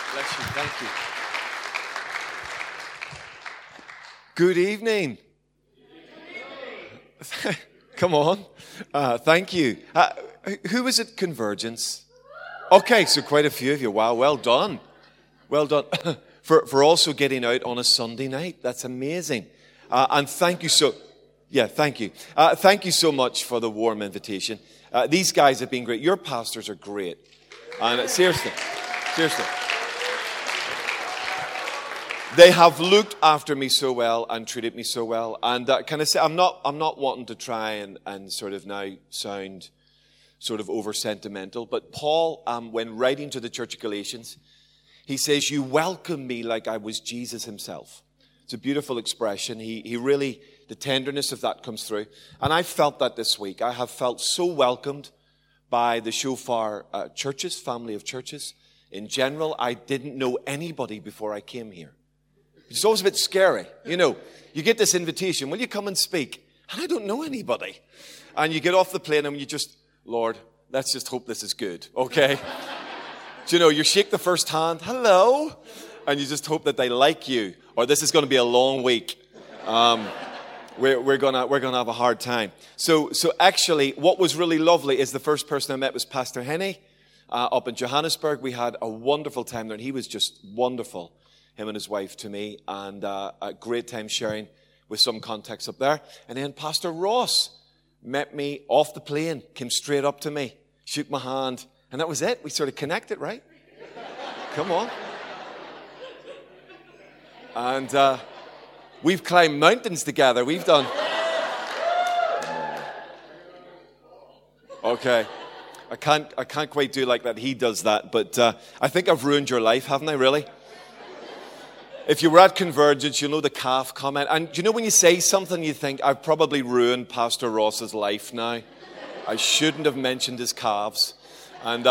Bless you. Thank you. Good evening. Come on. Thank you. Who was at Convergence? Okay, so quite a few of you. Wow, well done. Well done. For also getting out on a Sunday night. That's amazing. And thank you so... Yeah, thank you. Thank you so much for the warm invitation. These guys have been great. Your pastors are great. And seriously. They have looked after me so well and treated me so well. And can I say, I'm not wanting to try and sort of now sound sort of over sentimental. But Paul, when writing to the Church of Galatians, he says, "You welcome me like I was Jesus himself." It's a beautiful expression. He really, the tenderness of that comes through. And I felt that this week. I have felt so welcomed by the Shofar churches, family of churches. In general, I didn't know anybody before I came here. It's always a bit scary. You know, you get this invitation, will you come and speak? And I don't know anybody. And you get off the plane and you just, Lord, let's just hope this is good, okay? Do you know, you shake the first hand, hello, and you just hope that they like you, or this is going to be a long week. We're gonna have a hard time. So actually, what was really lovely is the first person I met was Pastor Henny up in Johannesburg. We had a wonderful time there, and he was just wonderful, him and his wife, to me, and a great time sharing with some context up there. And then Pastor Ross met me off the plane, came straight up to me, shook my hand, and that was it. We sort of connected, right? Come on. And we've climbed mountains together. We've done... Okay. I can't quite do like that. He does that. But I think I've ruined your life, haven't I, really? If you were at Convergence, you'll know the calf comment. And do you know when you say something, you think, I've probably ruined Pastor Ross's life now. I shouldn't have mentioned his calves. And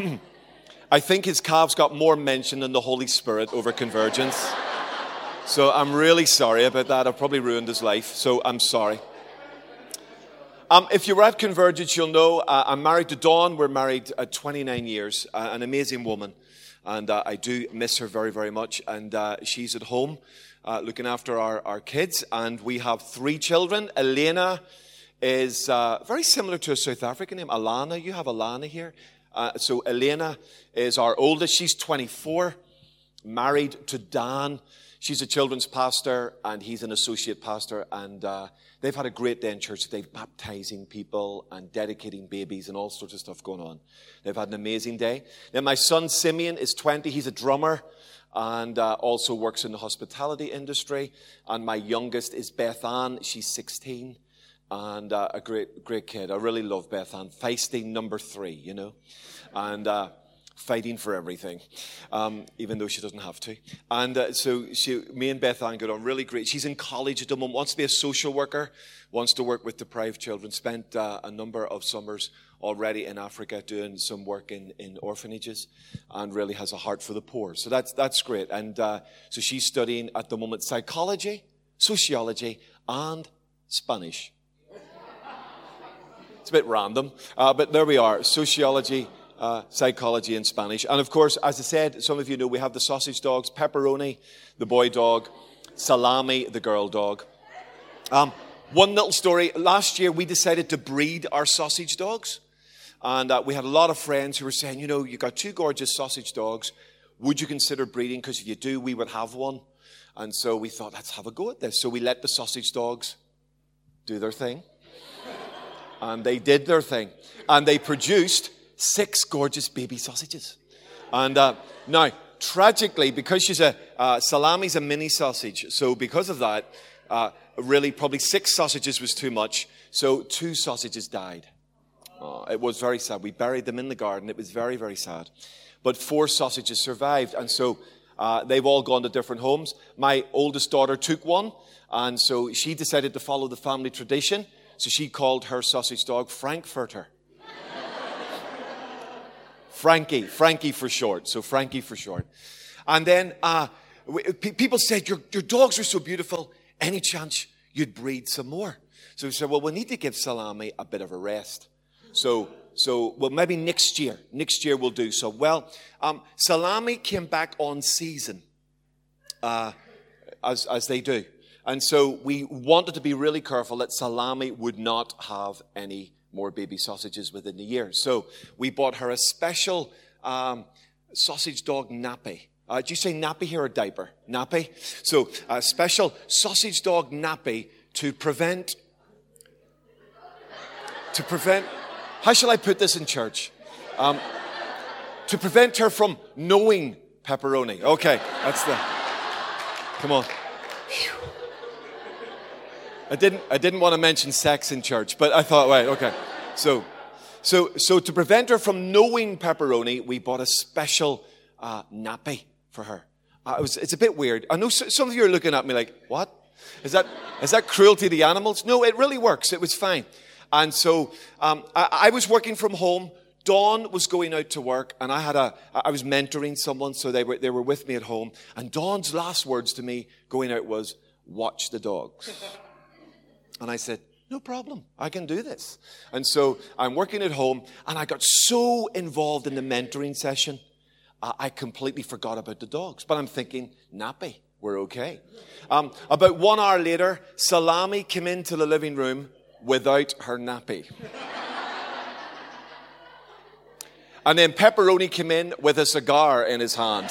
I think his calves got more mention than the Holy Spirit over Convergence. So I'm really sorry about that. I've probably ruined his life. So I'm sorry. If you were at Convergence, you'll know I'm married to Dawn. We're married 29 years. An amazing woman. And I do miss her very, very much. And she's at home looking after our kids. And we have 3 children. Elena is very similar to a South African name. Alana. You have Alana here. So Elena is our oldest. She's 24, married to Dan. She's a children's pastor, and he's an associate pastor. And they've had a great day in church. They've baptizing people and dedicating babies and all sorts of stuff going on. They've had an amazing day. Then my son Simeon is 20. He's a drummer and also works in the hospitality industry. And my youngest is Beth Ann. She's 16 and a great kid. I really love Beth Ann. Feisty number 3, you know. And fighting for everything, even though she doesn't have to. And so me and Beth Ann got on really great. She's in college at the moment, wants to be a social worker, wants to work with deprived children, spent a number of summers already in Africa doing some work in orphanages, and really has a heart for the poor. So that's great. And so she's studying at the moment psychology, sociology, and Spanish. It's a bit random, but there we are, sociology, psychology and Spanish. And of course, as I said, some of you know we have the sausage dogs, Pepperoni, the boy dog, Salami, the girl dog. One little story. Last year, we decided to breed our sausage dogs. And we had a lot of friends who were saying, you know, you got 2 gorgeous sausage dogs. Would you consider breeding? Because if you do, we would have one. And so we thought, let's have a go at this. So we let the sausage dogs do their thing. And they did their thing. And they produced 6 gorgeous baby sausages. And now, tragically, because Salami's a mini sausage, so because of that, really probably 6 sausages was too much, so 2 sausages died. It was very sad. We buried them in the garden. It was very, very sad. But 4 sausages survived, and so they've all gone to different homes. My oldest daughter took one, and so she decided to follow the family tradition, so she called her sausage dog Frankfurter. Frankie for short. So Frankie for short. And then people said, your dogs are so beautiful. Any chance you'd breed some more? So we said, well, we need to give Salami a bit of a rest. So well, maybe next year. Next year we'll do so. Well, Salami came back on season, as they do. And so we wanted to be really careful that Salami would not have any more baby sausages within the year. So we bought her a special sausage dog nappy. Do you say nappy here or diaper? Nappy? So a special sausage dog nappy to prevent, how shall I put this in church? To prevent her from knowing pepperoni. Okay, come on. Whew. I didn't want to mention sex in church, but I thought, wait, okay. So to prevent her from knowing pepperoni, we bought a special nappy for her. It's a bit weird. I know some of you are looking at me like, what? Is that cruelty to the animals? No, it really works. It was fine. And so I was working from home. Dawn was going out to work, and I was mentoring someone, so they were with me at home. And Dawn's last words to me going out was, "Watch the dogs." And I said, "No problem. I can do this." And so I'm working at home, and I got so involved in the mentoring session, I completely forgot about the dogs. But I'm thinking, nappy, we're okay. About 1 hour later, Salami came into the living room without her nappy. And then Pepperoni came in with a cigar in his hand.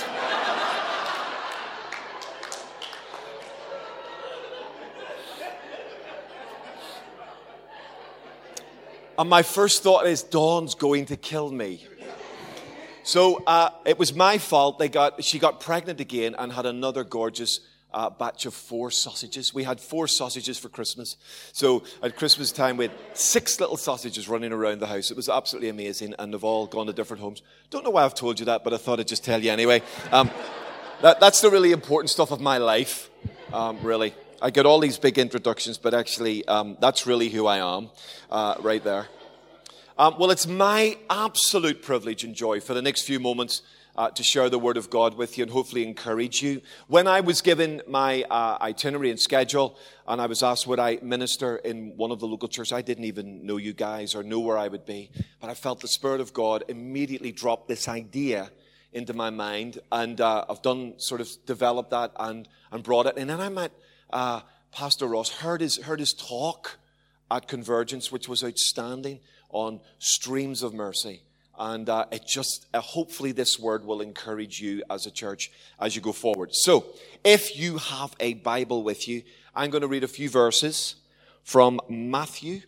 And my first thought is, Dawn's going to kill me. So it was my fault. She got pregnant again and had another gorgeous batch of 4 sausages. We had 4 sausages for Christmas. So at Christmas time, we had 6 little sausages running around the house. It was absolutely amazing, and they've all gone to different homes. Don't know why I've told you that, but I thought I'd just tell you anyway. That's the really important stuff of my life, really. I get all these big introductions, but actually, that's really who I am, right there. Well, it's my absolute privilege and joy for the next few moments to share the Word of God with you and hopefully encourage you. When I was given my itinerary and schedule, and I was asked would I minister in one of the local churches, I didn't even know you guys or know where I would be, but I felt the Spirit of God immediately drop this idea into my mind, and I've developed that and brought it. And then I met Pastor Ross, heard his talk at Convergence, which was outstanding, on streams of mercy. And hopefully this word will encourage you as a church as you go forward. So, if you have a Bible with you, I'm going to read a few verses from Matthew.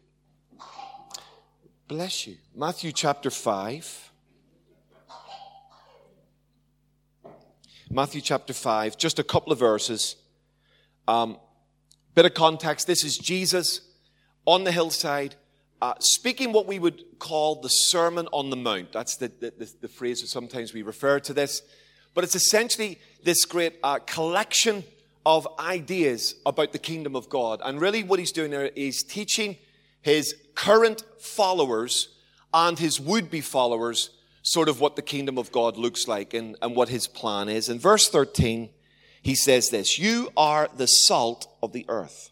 Bless you. Matthew chapter 5. Matthew chapter 5, just a couple of verses. Bit of context. This is Jesus on the hillside, speaking what we would call the Sermon on the Mount. That's the phrase that sometimes we refer to this. But it's essentially this great collection of ideas about the kingdom of God. And really what he's doing there is teaching his current followers and his would-be followers sort of what the kingdom of God looks like and what his plan is. In verse 13, he says this, "You are the salt of the earth.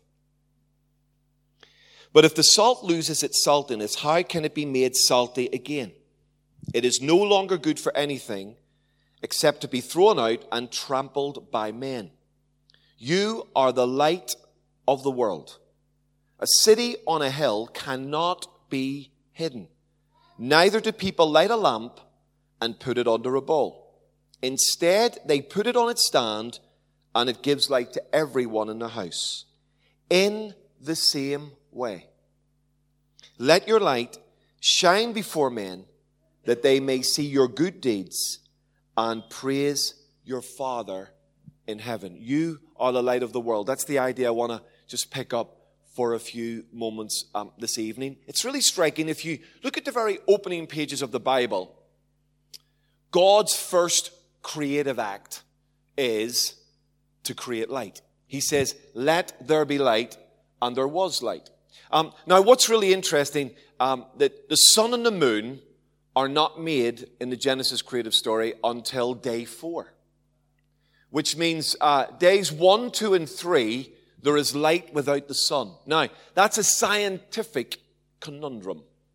But if the salt loses its saltiness, how can it be made salty again? It is no longer good for anything except to be thrown out and trampled by men. You are the light of the world. A city on a hill cannot be hidden. Neither do people light a lamp and put it under a bowl. Instead, they put it on its stand, and it gives light to everyone in the house. In the same way, let your light shine before men, that they may see your good deeds and praise your Father in heaven." You are the light of the world. That's the idea I want to just pick up for a few moments this evening. It's really striking. If you look at the very opening pages of the Bible, God's first creative act is to create light. He says, "Let there be light," and there was light. Now, what's really interesting, that the sun and the moon are not made in the Genesis creative story until day 4. Which means days 1, 2, and 3, there is light without the sun. Now, that's a scientific conundrum.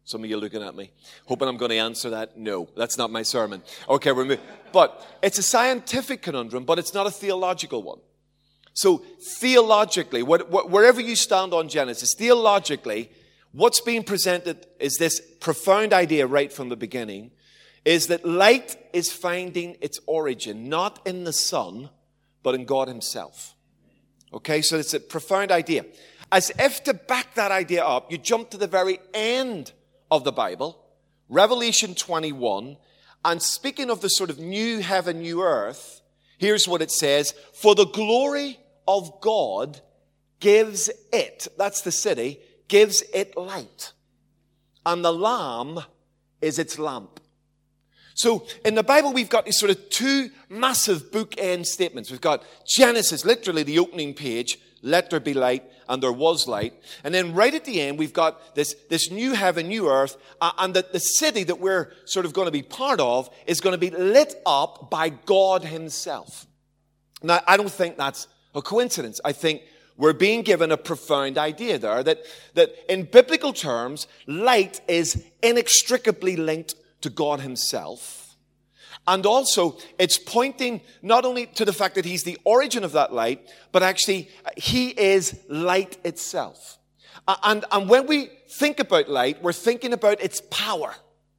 Some of you looking at me, hoping I'm going to answer that. No, that's not my sermon. Okay, we're moving. But it's a scientific conundrum, but it's not a theological one. So theologically, wherever you stand on Genesis, theologically, what's being presented is this profound idea right from the beginning, is that light is finding its origin, not in the sun, but in God himself. Okay, so it's a profound idea. As if to back that idea up, you jump to the very end of the Bible, Revelation 21, and speaking of the sort of new heaven, new earth, here's what it says: for the glory of God gives it, that's the city, gives it light, and the Lamb is its lamp. So in the Bible, we've got these sort of two massive bookend statements. We've got Genesis, literally the opening page, let there be light, and there was light. And then right at the end, we've got this new heaven, new earth, and that the city that we're sort of going to be part of is going to be lit up by God himself. Now, I don't think that's a coincidence. I think we're being given a profound idea there that in biblical terms, light is inextricably linked to God himself. And also, it's pointing not only to the fact that he's the origin of that light, but actually, he is light itself. And when we think about light, we're thinking about its power.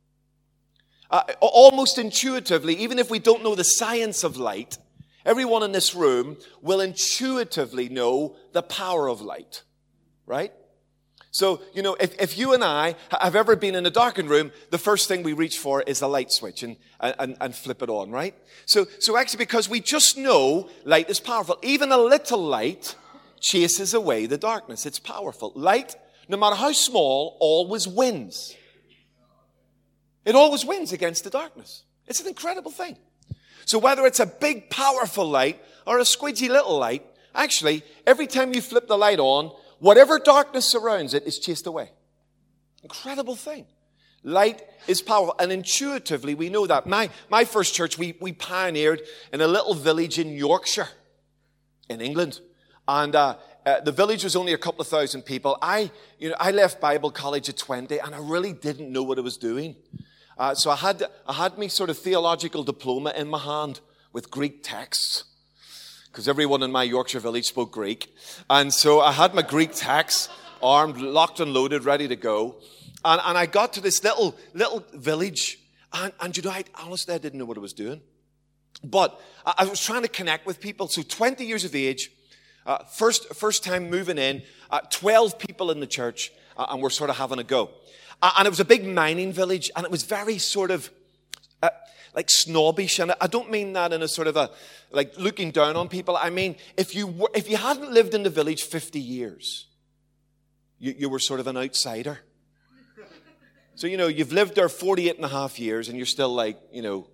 Almost intuitively, even if we don't know the science of light, everyone in this room will intuitively know the power of light, right? So, you know, if you and I have ever been in a darkened room, the first thing we reach for is a light switch and flip it on, right? So actually, because we just know light is powerful. Even a little light chases away the darkness. It's powerful. Light, no matter how small, always wins. It always wins against the darkness. It's an incredible thing. So whether it's a big, powerful light or a squidgy little light, actually, every time you flip the light on, whatever darkness surrounds it is chased away. Incredible thing. Light is powerful. And intuitively, we know that. My first church, we pioneered in a little village in Yorkshire, in England. And the village was only a couple of thousand people. I left Bible college at 20, and I really didn't know what I was doing. So I had my sort of theological diploma in my hand with Greek texts, because everyone in my Yorkshire village spoke Greek. And so I had my Greek texts armed, locked and loaded, ready to go. And I got to this little village. And you know, honestly, I didn't know what I was doing. But I was trying to connect with people. So 20 years of age, first time moving in, 12 people in the church, and we're sort of having a go. And it was a big mining village, and it was very sort of like snobbish, and I don't mean that in a sort of a like looking down on people. I mean, if you hadn't lived in the village 50 years, you were sort of an outsider. So, you know, you've lived there 48 and a half years, and you're still like, you know,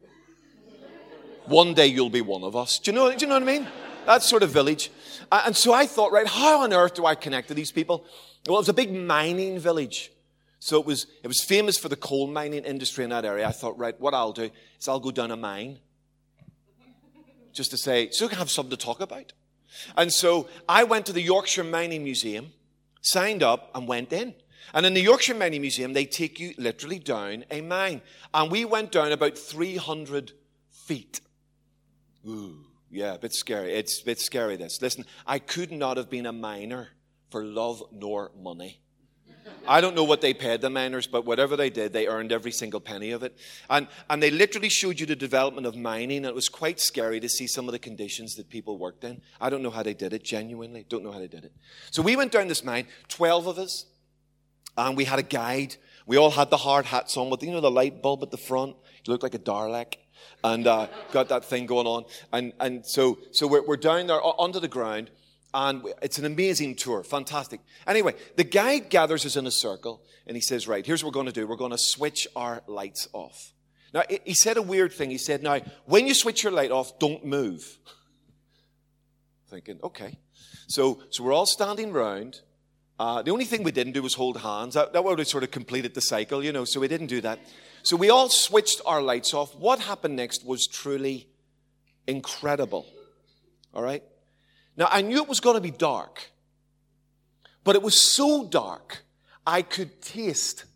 one day you'll be one of us. Do you know what I mean? That sort of village. And so I thought, right, how on earth do I connect to these people? Well, it was a big mining village. So it was famous for the coal mining industry in that area. I thought, right, what I'll do is I'll go down a mine. Just to say, so I can have something to talk about. And so I went to the Yorkshire Mining Museum, signed up, and went in. And in the Yorkshire Mining Museum, they take you literally down a mine. And we went down about 300 feet. Ooh, yeah, a bit scary. It's a bit scary, this. Listen, I could not have been a miner for love nor money. I don't know what they paid the miners, but whatever they did, they earned every single penny of it. And they literally showed you the development of mining, and it was quite scary to see some of the conditions that people worked in. I don't know how they did it, genuinely. Don't know how they did it. So we went down this mine, 12 of us, and we had a guide. We all had the hard hats on with, you know, the light bulb at the front. You looked like a Dalek, and got that thing going on. And so we're down there under the ground. And it's an amazing tour. Fantastic. Anyway, the guide gathers us in a circle, and he says, right, here's what we're going to do. We're going to switch our lights off. Now, he said a weird thing. He said, now, when you switch your light off, don't move. Thinking, okay. So we're all standing round. The only thing we didn't do was hold hands. That would have sort of completed the cycle, you know, so we didn't do that. So we all switched our lights off. What happened next was truly incredible. All right? Now, I knew it was going to be dark, but it was so dark, I could taste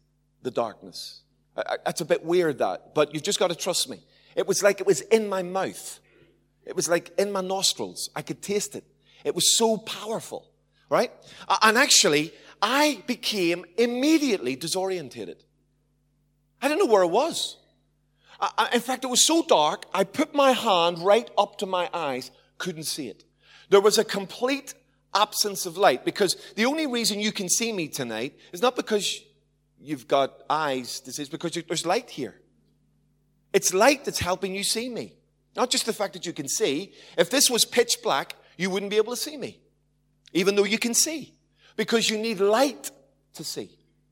the darkness. That's a bit weird, that, but you've just got to trust me. It was like it was in my mouth. It was like in my nostrils. I could taste it. It was so powerful, right? And actually, I became immediately disorientated. I didn't know where I was. In fact, it was so dark, I put my hand right up to my eyes, couldn't see it. There was a complete absence of light, because the only reason you can see me tonight is not because you've got eyes, it's because there's light here. It's light that's helping you see me. Not just the fact that you can see. If this was pitch black, you wouldn't be able to see me, even though you can see, because you need light to see.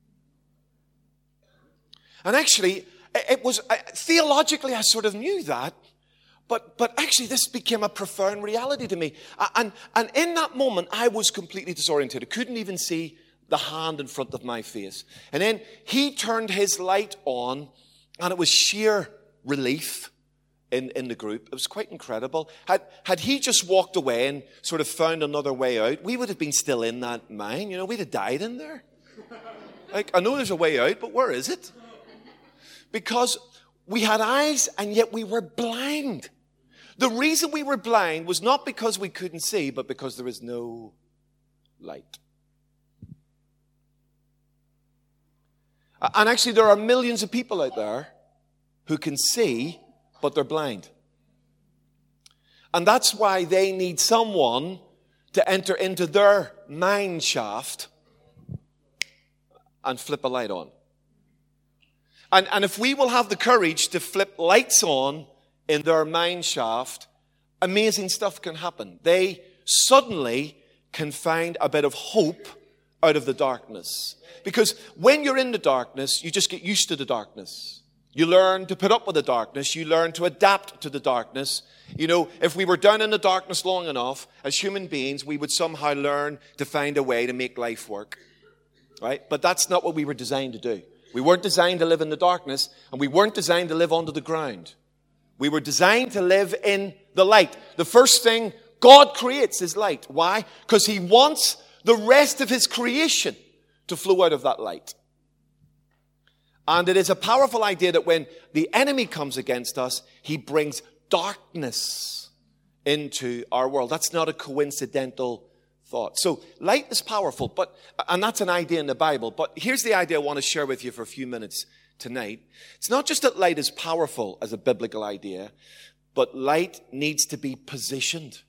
And actually, it was, theologically, I sort of knew that, but actually this became a profound reality to me. And in that moment, I was completely disoriented. I couldn't even see the hand in front of my face. And then he turned his light on, and it was sheer relief in the group. It was quite incredible. Had he just walked away and sort of found another way out, we would have been still in that mine. You know, we'd have died in there. Like, I know there's a way out, but where is it? Because we had eyes and yet we were blind. The reason we were blind was not because we couldn't see, but because there was no light. And actually, there are millions of people out there who can see, but they're blind. And that's why they need someone to enter into their mine shaft and flip a light on. And if we will have the courage to flip lights on in their mine shaft, amazing stuff can happen. They suddenly can find a bit of hope out of the darkness. Because when you're in the darkness, you just get used to the darkness. You learn to put up with the darkness. You learn to adapt to the darkness. You know, if we were down in the darkness long enough, as human beings, we would somehow learn to find a way to make life work. Right? But that's not what we were designed to do. We weren't designed to live in the darkness, and we weren't designed to live under the ground. We were designed to live in the light. The first thing God creates is light. Why? Because he wants the rest of his creation to flow out of that light. And it is a powerful idea that when the enemy comes against us, he brings darkness into our world. That's not a coincidental thought. So light is powerful, and that's an idea in the Bible. But here's the idea I want to share with you for a few minutes tonight. It's not just that light is powerful as a biblical idea, but light needs to be positioned.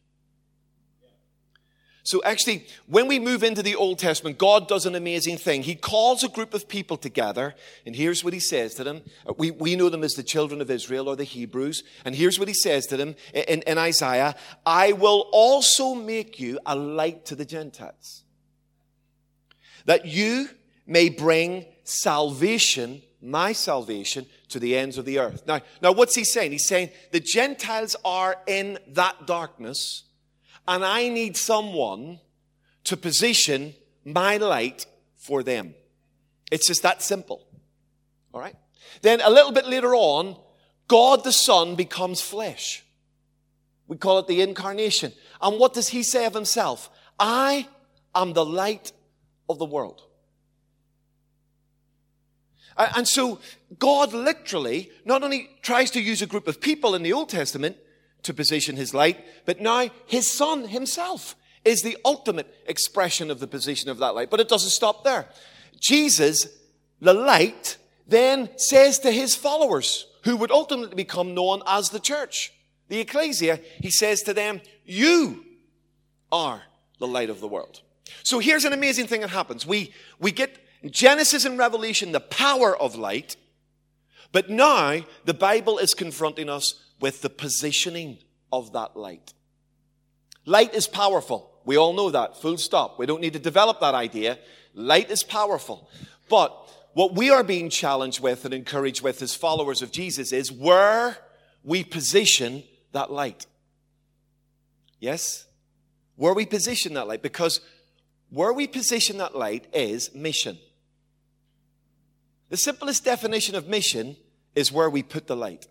So actually, when we move into the Old Testament, God does an amazing thing. He calls a group of people together, and here's what he says to them. We know them as the children of Israel or the Hebrews. And here's what he says to them in Isaiah. I will also make you a light to the Gentiles, that you may bring salvation, my salvation, to the ends of the earth. Now what's he saying? He's saying the Gentiles are in that darkness, and I need someone to position my light for them. It's just that simple. All right? Then a little bit later on, God the Son becomes flesh. We call it the incarnation. And what does he say of himself? I am the light of the world. And so God literally not only tries to use a group of people in the Old Testament to position his light, but now his Son himself is the ultimate expression of the position of that light. But it doesn't stop there. Jesus, the light, then says to his followers, who would ultimately become known as the church, the ecclesia, he says to them, you are the light of the world. So here's an amazing thing that happens. We get in Genesis and Revelation the power of light, but now the Bible is confronting us with the positioning of that light. Light is powerful. We all know that. Full stop. We don't need to develop that idea. Light is powerful. But what we are being challenged with and encouraged with as followers of Jesus is where we position that light. Yes? Where we position that light. Because where we position that light is mission. The simplest definition of mission is where we put the light.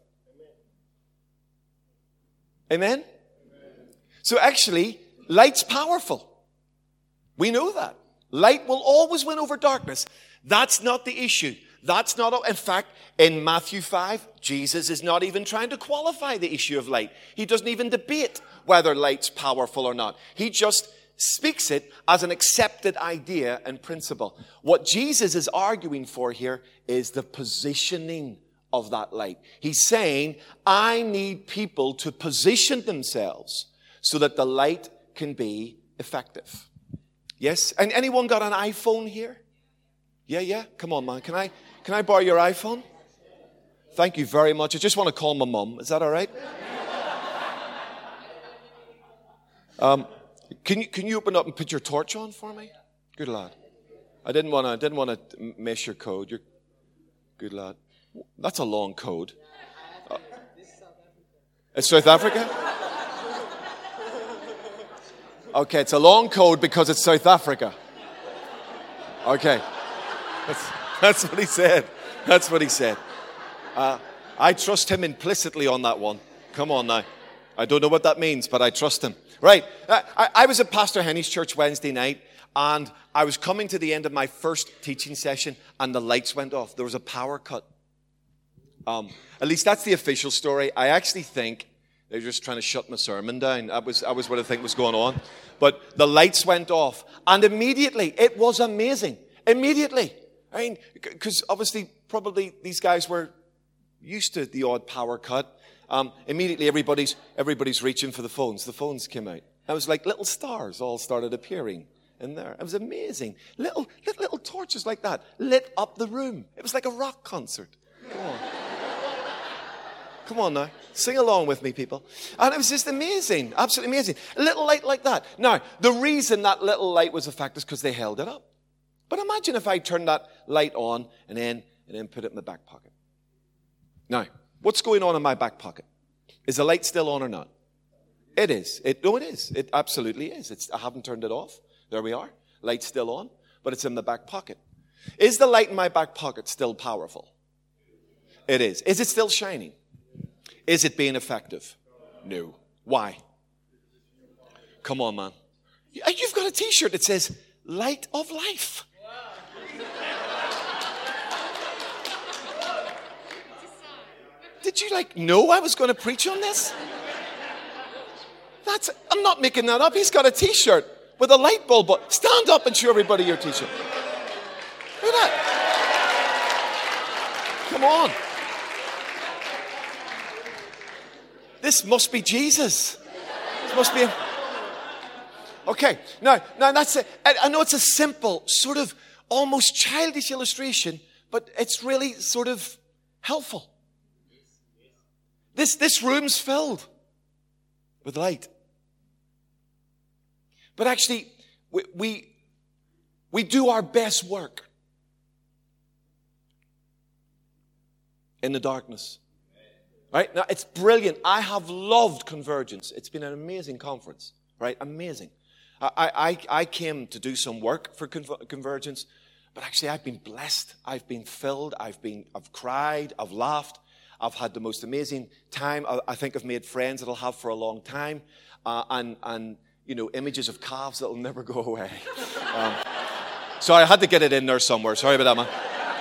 Amen? So actually, light's powerful. We know that. Light will always win over darkness. That's not the issue. That's not, in fact, in Matthew 5, Jesus is not even trying to qualify the issue of light. He doesn't even debate whether light's powerful or not. He just speaks it as an accepted idea and principle. What Jesus is arguing for here is the positioning of that light. He's saying, I need people to position themselves so that the light can be effective. Yes? And anyone got an iPhone here? Yeah. Come on, man. Can I borrow your iPhone? Thank you very much. I just want to call my mum. Is that all right? Can you open up and put your torch on for me? Good lad. I didn't want to mess your code. You're good lad. That's a long code. It's South Africa? Okay, it's a long code because it's South Africa. Okay. That's what he said. That's what he said. I trust him implicitly on that one. Come on now. I don't know what that means, but I trust him. Right. I was at Pastor Henny's church Wednesday night, and I was coming to the end of my first teaching session, and the lights went off. There was a power cut. At least that's the official story. I actually think they're just trying to shut my sermon down. That was what I think was going on. But the lights went off, and immediately, it was amazing. Immediately. I mean, because obviously, probably these guys were used to the odd power cut. Immediately, everybody's reaching for the phones. The phones came out. It was like little stars all started appearing in there. It was amazing. Little torches like that lit up the room. It was like a rock concert. Come on. Come on now. Sing along with me, people. And it was just amazing. Absolutely amazing. A little light like that. Now, the reason that little light was a fact is because they held it up. But imagine if I turned that light on and then put it in my back pocket. Now, what's going on in my back pocket? Is the light still on or not? It is. It is. It absolutely is. I haven't turned it off. There we are. Light's still on, but it's in the back pocket. Is the light in my back pocket still powerful? It is. Is it still shining? Is it being effective? No. Why? Come on, man. You've got a t-shirt that says, Light of Life. Did you know I was going to preach on this? I'm not making that up. He's got a t-shirt with a light bulb on. Stand up and show everybody your t-shirt. Look at that. Come on. This must be Jesus. This must be him. Okay. Now that's it. I know it's a simple, sort of almost childish illustration, but it's really sort of helpful. This room's filled with light. But actually, we do our best work in the darkness. Right? Now, it's brilliant. I have loved Convergence. It's been an amazing conference. Right? Amazing. I came to do some work for Convergence, but actually I've been blessed. I've been filled. I've cried. I've laughed. I've had the most amazing time. I think I've made friends that I'll have for a long time. And images of calves that'll never go away. So I had to get it in there somewhere. Sorry about that, man.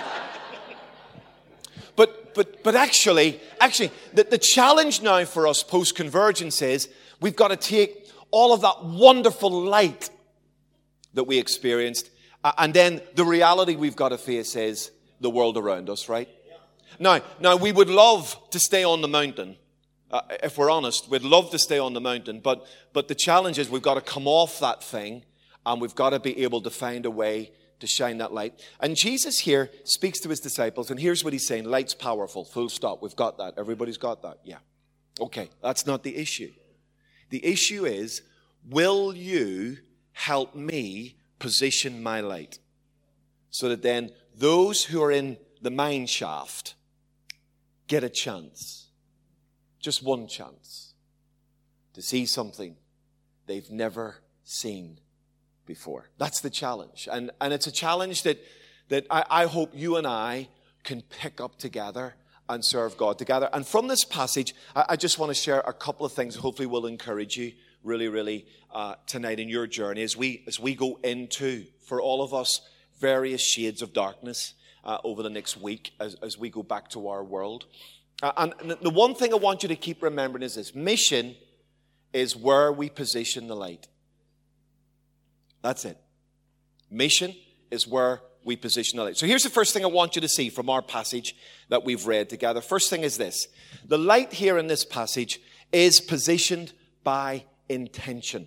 But actually, the challenge now for us post-Convergence is we've got to take all of that wonderful light that we experienced, and then the reality we've got to face is the world around us, right? Now, we would love to stay on the mountain. If we're honest, we'd love to stay on the mountain, but the challenge is we've got to come off that thing, and we've got to be able to find a way to shine that light. And Jesus here speaks to his disciples, and here's what he's saying. Light's powerful, full stop. We've got that. Everybody's got that. Yeah. Okay, that's not the issue. The issue is, will you help me position my light so that then those who are in the mine shaft get a chance, just one chance, to see something they've never seen before. That's the challenge. And it's a challenge that I hope you and I can pick up together and serve God together. And from this passage, I just want to share a couple of things hopefully will encourage you really tonight in your journey as we go into, for all of us, various shades of darkness. over the next week as we go back to our world. And the one thing I want you to keep remembering is this. Mission is where we position the light. That's it. Mission is where we position the light. So here's the first thing I want you to see from our passage that we've read together. First thing is this. The light here in this passage is positioned by intention.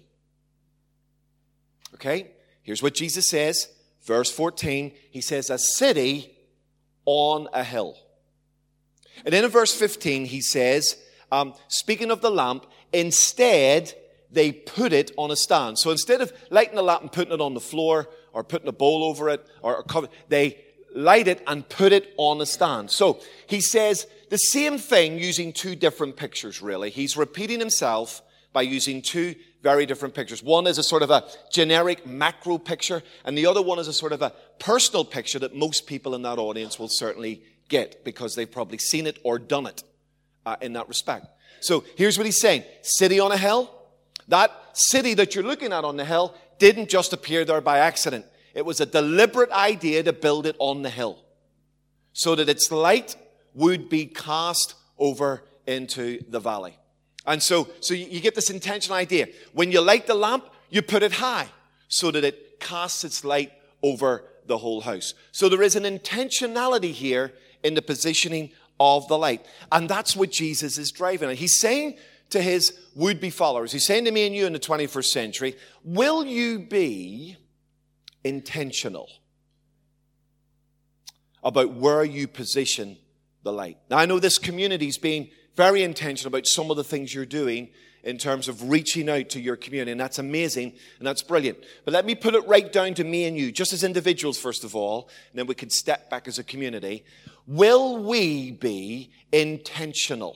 Okay? Here's what Jesus says. Verse 14, he says, a city on a hill. And then in verse 15, he says, speaking of the lamp, instead, they put it on a stand. So instead of lighting the lamp and putting it on the floor or putting a bowl over it or cover, they light it and put it on a stand. So he says the same thing using two different pictures, really. He's repeating himself by using two very different pictures. One is a sort of a generic macro picture, and the other one is a sort of a personal picture that most people in that audience will certainly get because they've probably seen it or done it in that respect. So here's what he's saying. City on a hill. That city that you're looking at on the hill didn't just appear there by accident. It was a deliberate idea to build it on the hill so that its light would be cast over into the valley. And so you get this intentional idea. When you light the lamp, you put it high so that it casts its light over the whole house. So there is an intentionality here in the positioning of the light. And that's what Jesus is driving at. He's saying to his would-be followers, he's saying to me and you in the 21st century, will you be intentional about where you position the light? Now, I know this community's being very intentional about some of the things you're doing in terms of reaching out to your community, and that's amazing, and that's brilliant. But let me put it right down to me and you, just as individuals, first of all, and then we can step back as a community. Will we be intentional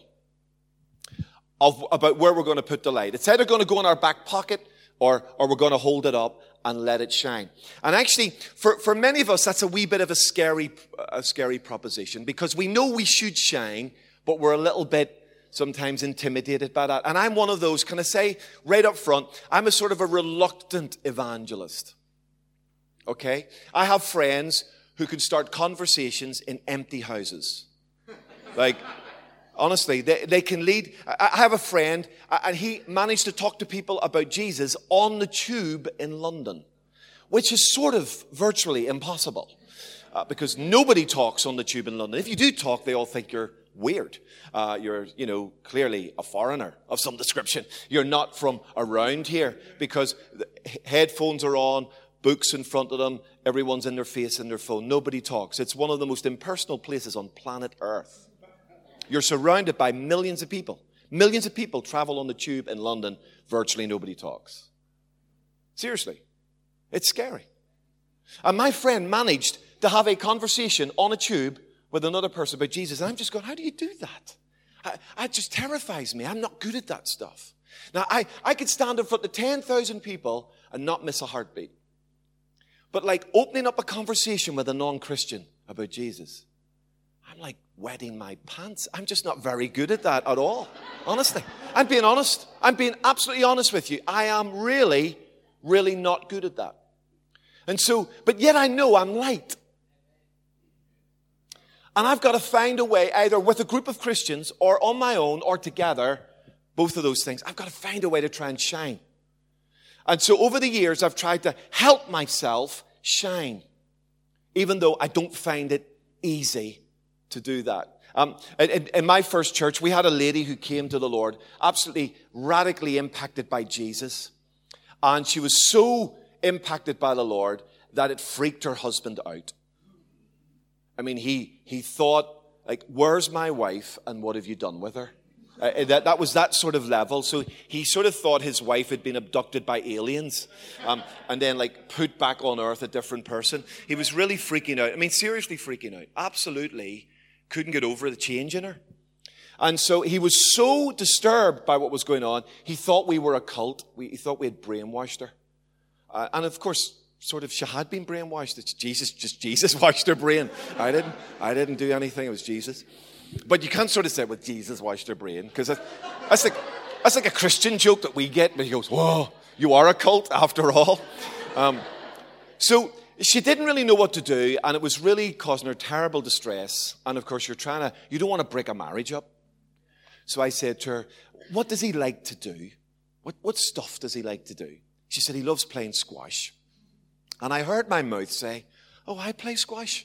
about where we're going to put the light? It's either going to go in our back pocket or we're going to hold it up and let it shine. And actually, for many of us, that's a wee bit of a scary proposition, because we know we should shine, but we're a little bit sometimes intimidated by that. And I'm one of those, can I say right up front, I'm a sort of a reluctant evangelist. Okay? I have friends who can start conversations in empty houses. Like, honestly, they can lead. I have a friend, and he managed to talk to people about Jesus on the tube in London, which is sort of virtually impossible, because nobody talks on the tube in London. If you do talk, they all think you're weird. You're, clearly a foreigner of some description. You're not from around here, because the headphones are on, books in front of them, everyone's in their face in their phone. Nobody talks. It's one of the most impersonal places on planet Earth. You're surrounded by millions of people. Millions of people travel on the tube in London. Virtually nobody talks. Seriously. It's scary. And my friend managed to have a conversation on a tube with another person about Jesus. And I'm just going, how do you do that? It just terrifies me. I'm not good at that stuff. Now, I could stand in front of 10,000 people and not miss a heartbeat. But like opening up a conversation with a non-Christian about Jesus, I'm like wetting my pants. I'm just not very good at that at all. Honestly. I'm being honest. I'm being absolutely honest with you. I am really, really not good at that. And so, but yet I know I'm light. And I've got to find a way, either with a group of Christians or on my own or together, both of those things. I've got to find a way to try and shine. And so over the years, I've tried to help myself shine, even though I don't find it easy to do that. In my first church, we had a lady who came to the Lord, absolutely radically impacted by Jesus. And she was so impacted by the Lord that it freaked her husband out. I mean, he thought, like, where's my wife and what have you done with her? That was that sort of level. So he sort of thought his wife had been abducted by aliens and then like put back on earth a different person. He was really freaking out. I mean, seriously freaking out. Absolutely couldn't get over the change in her. And so he was so disturbed by what was going on, he thought we were a cult. He thought we had brainwashed her. And of course, sort of, she had been brainwashed. It's Jesus washed her brain. I didn't do anything. It was Jesus. But you can't sort of say, well, Jesus washed her brain, because that's like a Christian joke that we get. But he goes, whoa, you are a cult after all. So she didn't really know what to do, and it was really causing her terrible distress. And of course, you don't want to break a marriage up. So I said to her, what does he like to do? What stuff does he like to do? She said, he loves playing squash. And I heard my mouth say, oh, I play squash.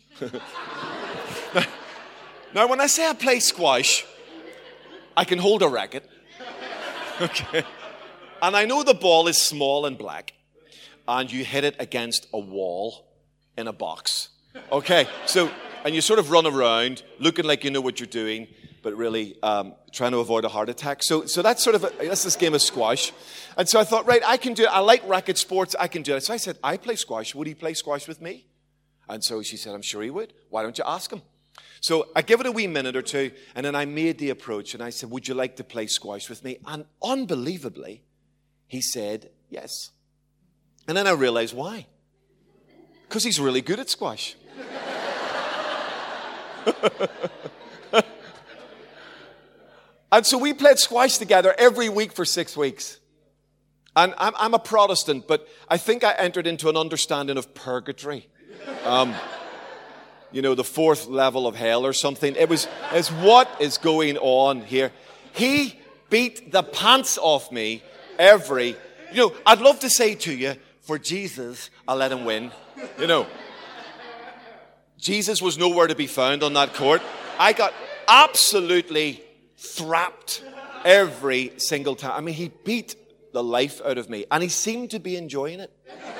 Now, when I say I play squash, I can hold a racket. Okay. And I know the ball is small and black. And you hit it against a wall in a box. Okay. And you sort of run around looking like you know what you're doing, but really trying to avoid a heart attack. So that's that's this game of squash. And so I thought, right, I can do it. I like racket sports. I can do it. So I said, I play squash. Would he play squash with me? And so she said, I'm sure he would. Why don't you ask him? So I give it a wee minute or two, and then I made the approach, and I said, would you like to play squash with me? And unbelievably, he said yes. And then I realized why. Because he's really good at squash. And so we played squash together every week for 6 weeks. And I'm a Protestant, but I think I entered into an understanding of purgatory. The 4th level of hell or something. It's what is going on here. He beat the pants off me I'd love to say to you, for Jesus, I'll let him win. Jesus was nowhere to be found on that court. I got absolutely thrapped every single time. I mean, he beat the life out of me, and he seemed to be enjoying it.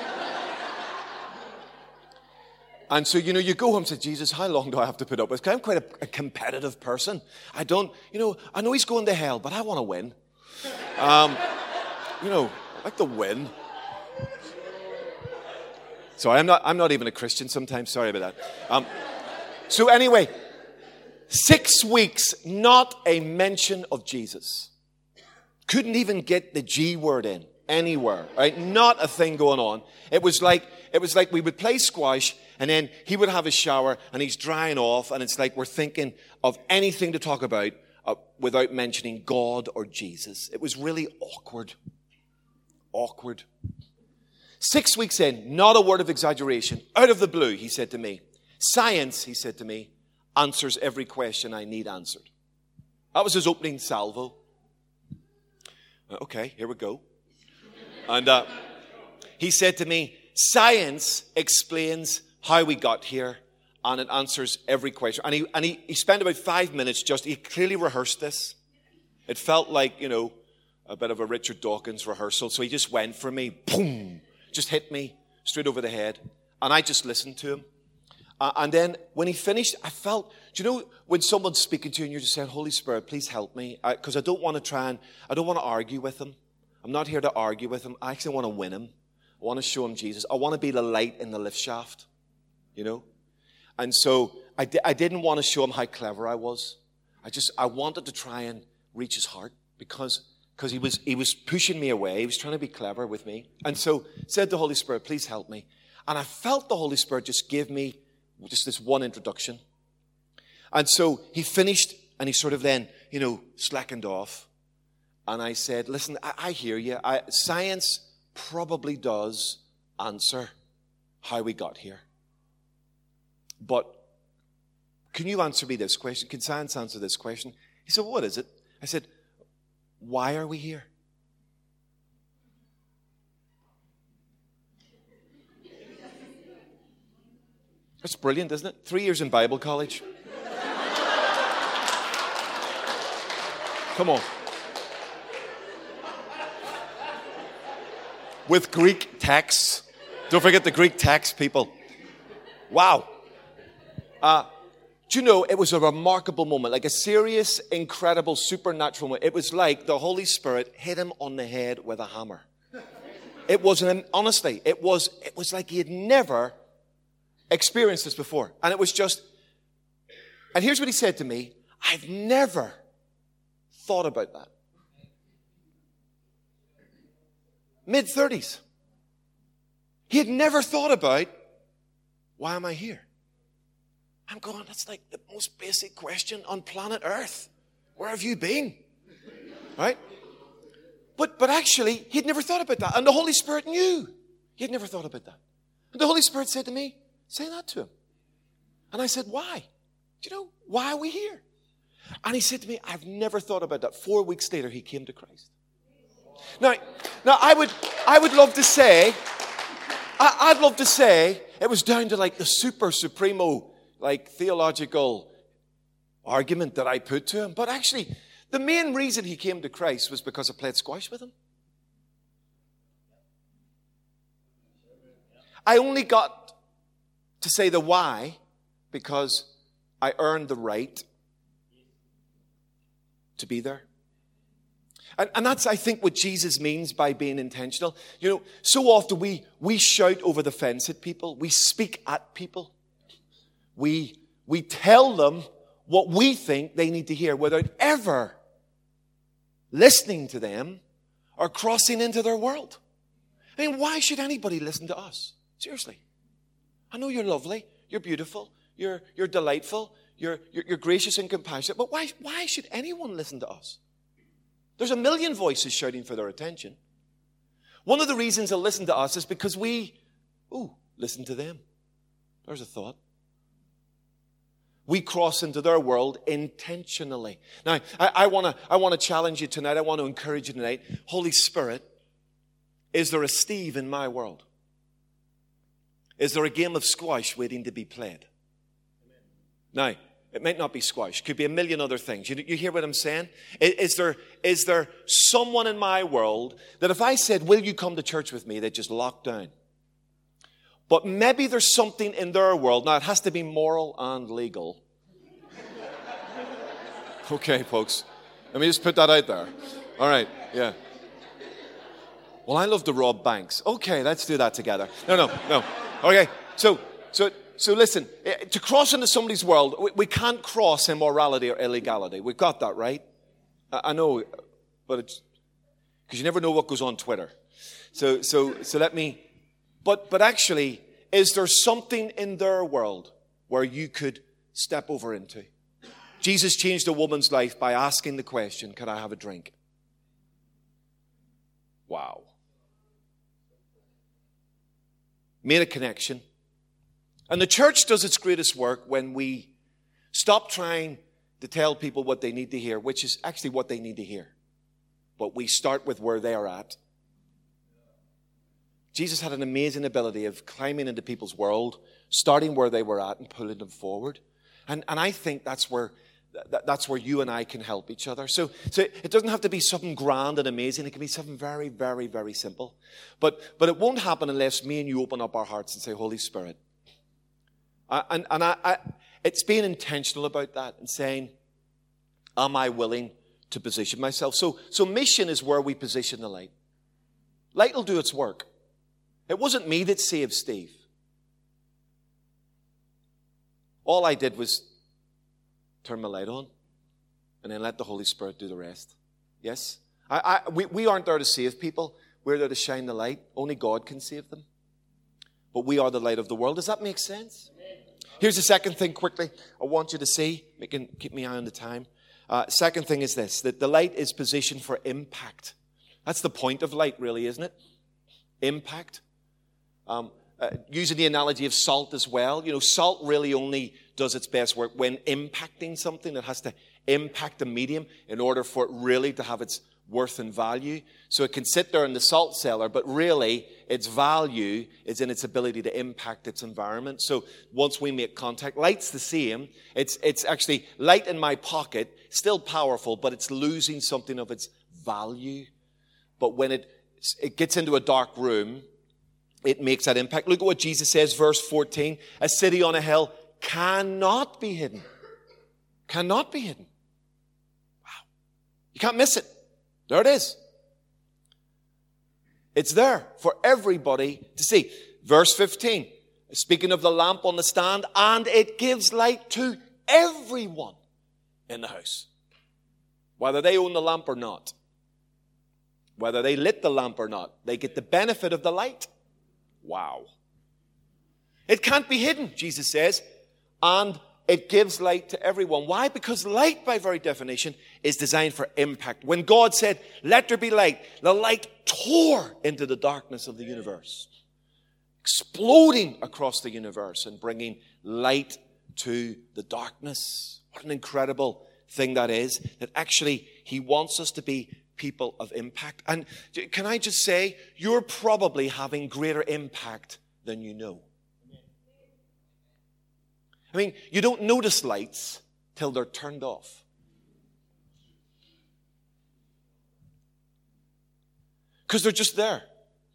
And so, you go home and say, Jesus, how long do I have to put up with? I'm quite a competitive person. I know he's going to hell, but I want to win. I like to win. Sorry, I'm not even a Christian sometimes. Sorry about that. So anyway, 6 weeks, not a mention of Jesus. Couldn't even get the G word in anywhere, right? Not a thing going on. It was like we would play squash, and then he would have a shower, and he's drying off, and it's like we're thinking of anything to talk about without mentioning God or Jesus. It was really awkward. Awkward. 6 weeks in, not a word of exaggeration, out of the blue, he said to me, science, he said to me, answers every question I need answered. That was his opening salvo. Okay, here we go. And he said to me, science explains how we got here, and it answers every question. And he spent about 5 minutes he clearly rehearsed this. It felt like, a bit of a Richard Dawkins rehearsal. So he just went for me, boom, just hit me straight over the head. And I just listened to him. And then when he finished, I felt, when someone's speaking to you and you're just saying, Holy Spirit, please help me. Because I don't want to argue with him. I'm not here to argue with him. I actually want to win him. I want to show him Jesus. I want to be the light in the lift shaft, And so I didn't want to show him how clever I was. I wanted to try and reach his heart because he was pushing me away. He was trying to be clever with me. And so said the Holy Spirit, please help me. And I felt the Holy Spirit just give me just this one introduction. And so he finished, and he sort of then, slackened off. And I said, listen, I hear you. Science probably does answer how we got here. But can you answer me this question? Can science answer this question? He said, what is it? I said, why are we here? That's brilliant, isn't it? 3 years in Bible college. Come on. With Greek texts. Don't forget the Greek text, people. Wow. Do you know, it was a remarkable moment, like a serious, incredible, supernatural moment. It was like the Holy Spirit hit him on the head with a hammer. It was, honestly, it was like he had never experienced this before. And it was just, and here's what he said to me, I've never thought about that. Mid-30s. He had never thought about, why am I here? I'm going, that's like the most basic question on planet Earth. Where have you been? Right? But actually, he'd never thought about that. And the Holy Spirit knew. He'd never thought about that. And the Holy Spirit said to me, say that to him. And I said, why? Do you know, why are we here? And he said to me, I've never thought about that. 4 weeks later, he came to Christ. Now I would love to say, I'd love to say it was down to like the supremo, like theological argument that I put to him. But actually, the main reason he came to Christ was because I played squash with him. I only got to say the why because I earned the right to be there. And that's, I think, what Jesus means by being intentional. You know, so often we shout over the fence at people. We speak at people. We tell them what we think they need to hear without ever listening to them or crossing into their world. I mean, why should anybody listen to us? Seriously. I know you're lovely. You're beautiful. You're delightful. You're gracious and compassionate. But why should anyone listen to us? There's a million voices shouting for their attention. One of the reasons they'll listen to us is because we listen to them. There's a thought. We cross into their world intentionally. Now, I want to challenge you tonight. I want to encourage you tonight. Holy Spirit, is there a Steve in my world? Is there a game of squash waiting to be played? Now, it might not be squash. It could be a million other things. You hear what I'm saying? Is there someone in my world that if I said, will you come to church with me, they'd just lock down? But maybe there's something in their world. Now, it has to be moral and legal. Okay, folks. Let me just put that out there. All right, yeah. Well, I love to rob banks. Okay, let's do that together. No. Okay, so listen. To cross into somebody's world, we can't cross immorality or illegality. We've got that, right? I know, but it's because you never know what goes on Twitter. So let me... But actually, is there something in their world where you could step over into? Jesus changed a woman's life by asking the question, can I have a drink? Wow. Made a connection. And the church does its greatest work when we stop trying to tell people what they need to hear, which is actually what they need to hear. But we start with where they are at. Jesus had an amazing ability of climbing into people's world, starting where they were at and pulling them forward. And I think that's where you and I can help each other. So it doesn't have to be something grand and amazing. It can be something very, very, very simple. But it won't happen unless me and you open up our hearts and say, Holy Spirit. It's being intentional about that and saying, am I willing to position myself? So mission is where we position the light. Light will do its work. It wasn't me that saved Steve. All I did was turn my light on and then let the Holy Spirit do the rest. Yes? We aren't there to save people. We're there to shine the light. Only God can save them. But we are the light of the world. Does that make sense? Here's the second thing quickly I want you to see. We can keep my eye on the time. Second thing is this, that the light is positioned for impact. That's the point of light, really, isn't it? Impact. Using the analogy of salt as well. You know, salt really only does its best work when impacting something. It has to impact the medium in order for it really to have its worth and value. So it can sit there in the salt cellar, but really its value is in its ability to impact its environment. So once we make contact, light's the same. It's actually light in my pocket, still powerful, but it's losing something of its value. But when it gets into a dark room, it makes that impact. Look at what Jesus says, verse 14. A city on a hill cannot be hidden. Cannot be hidden. Wow. You can't miss it. There it is. It's there for everybody to see. Verse 15. Speaking of the lamp on the stand, and it gives light to everyone in the house. Whether they own the lamp or not. Whether they lit the lamp or not. They get the benefit of the light. Wow. It can't be hidden, Jesus says, and it gives light to everyone. Why? Because light, by very definition, is designed for impact. When God said, let there be light, the light tore into the darkness of the universe. exploding across the universe and bringing light to the darkness. What an incredible thing that is, that actually he wants us to be people of impact. And can I just say, you're probably having greater impact than you know. I mean, you don't notice lights till they're turned off. Because they're just there.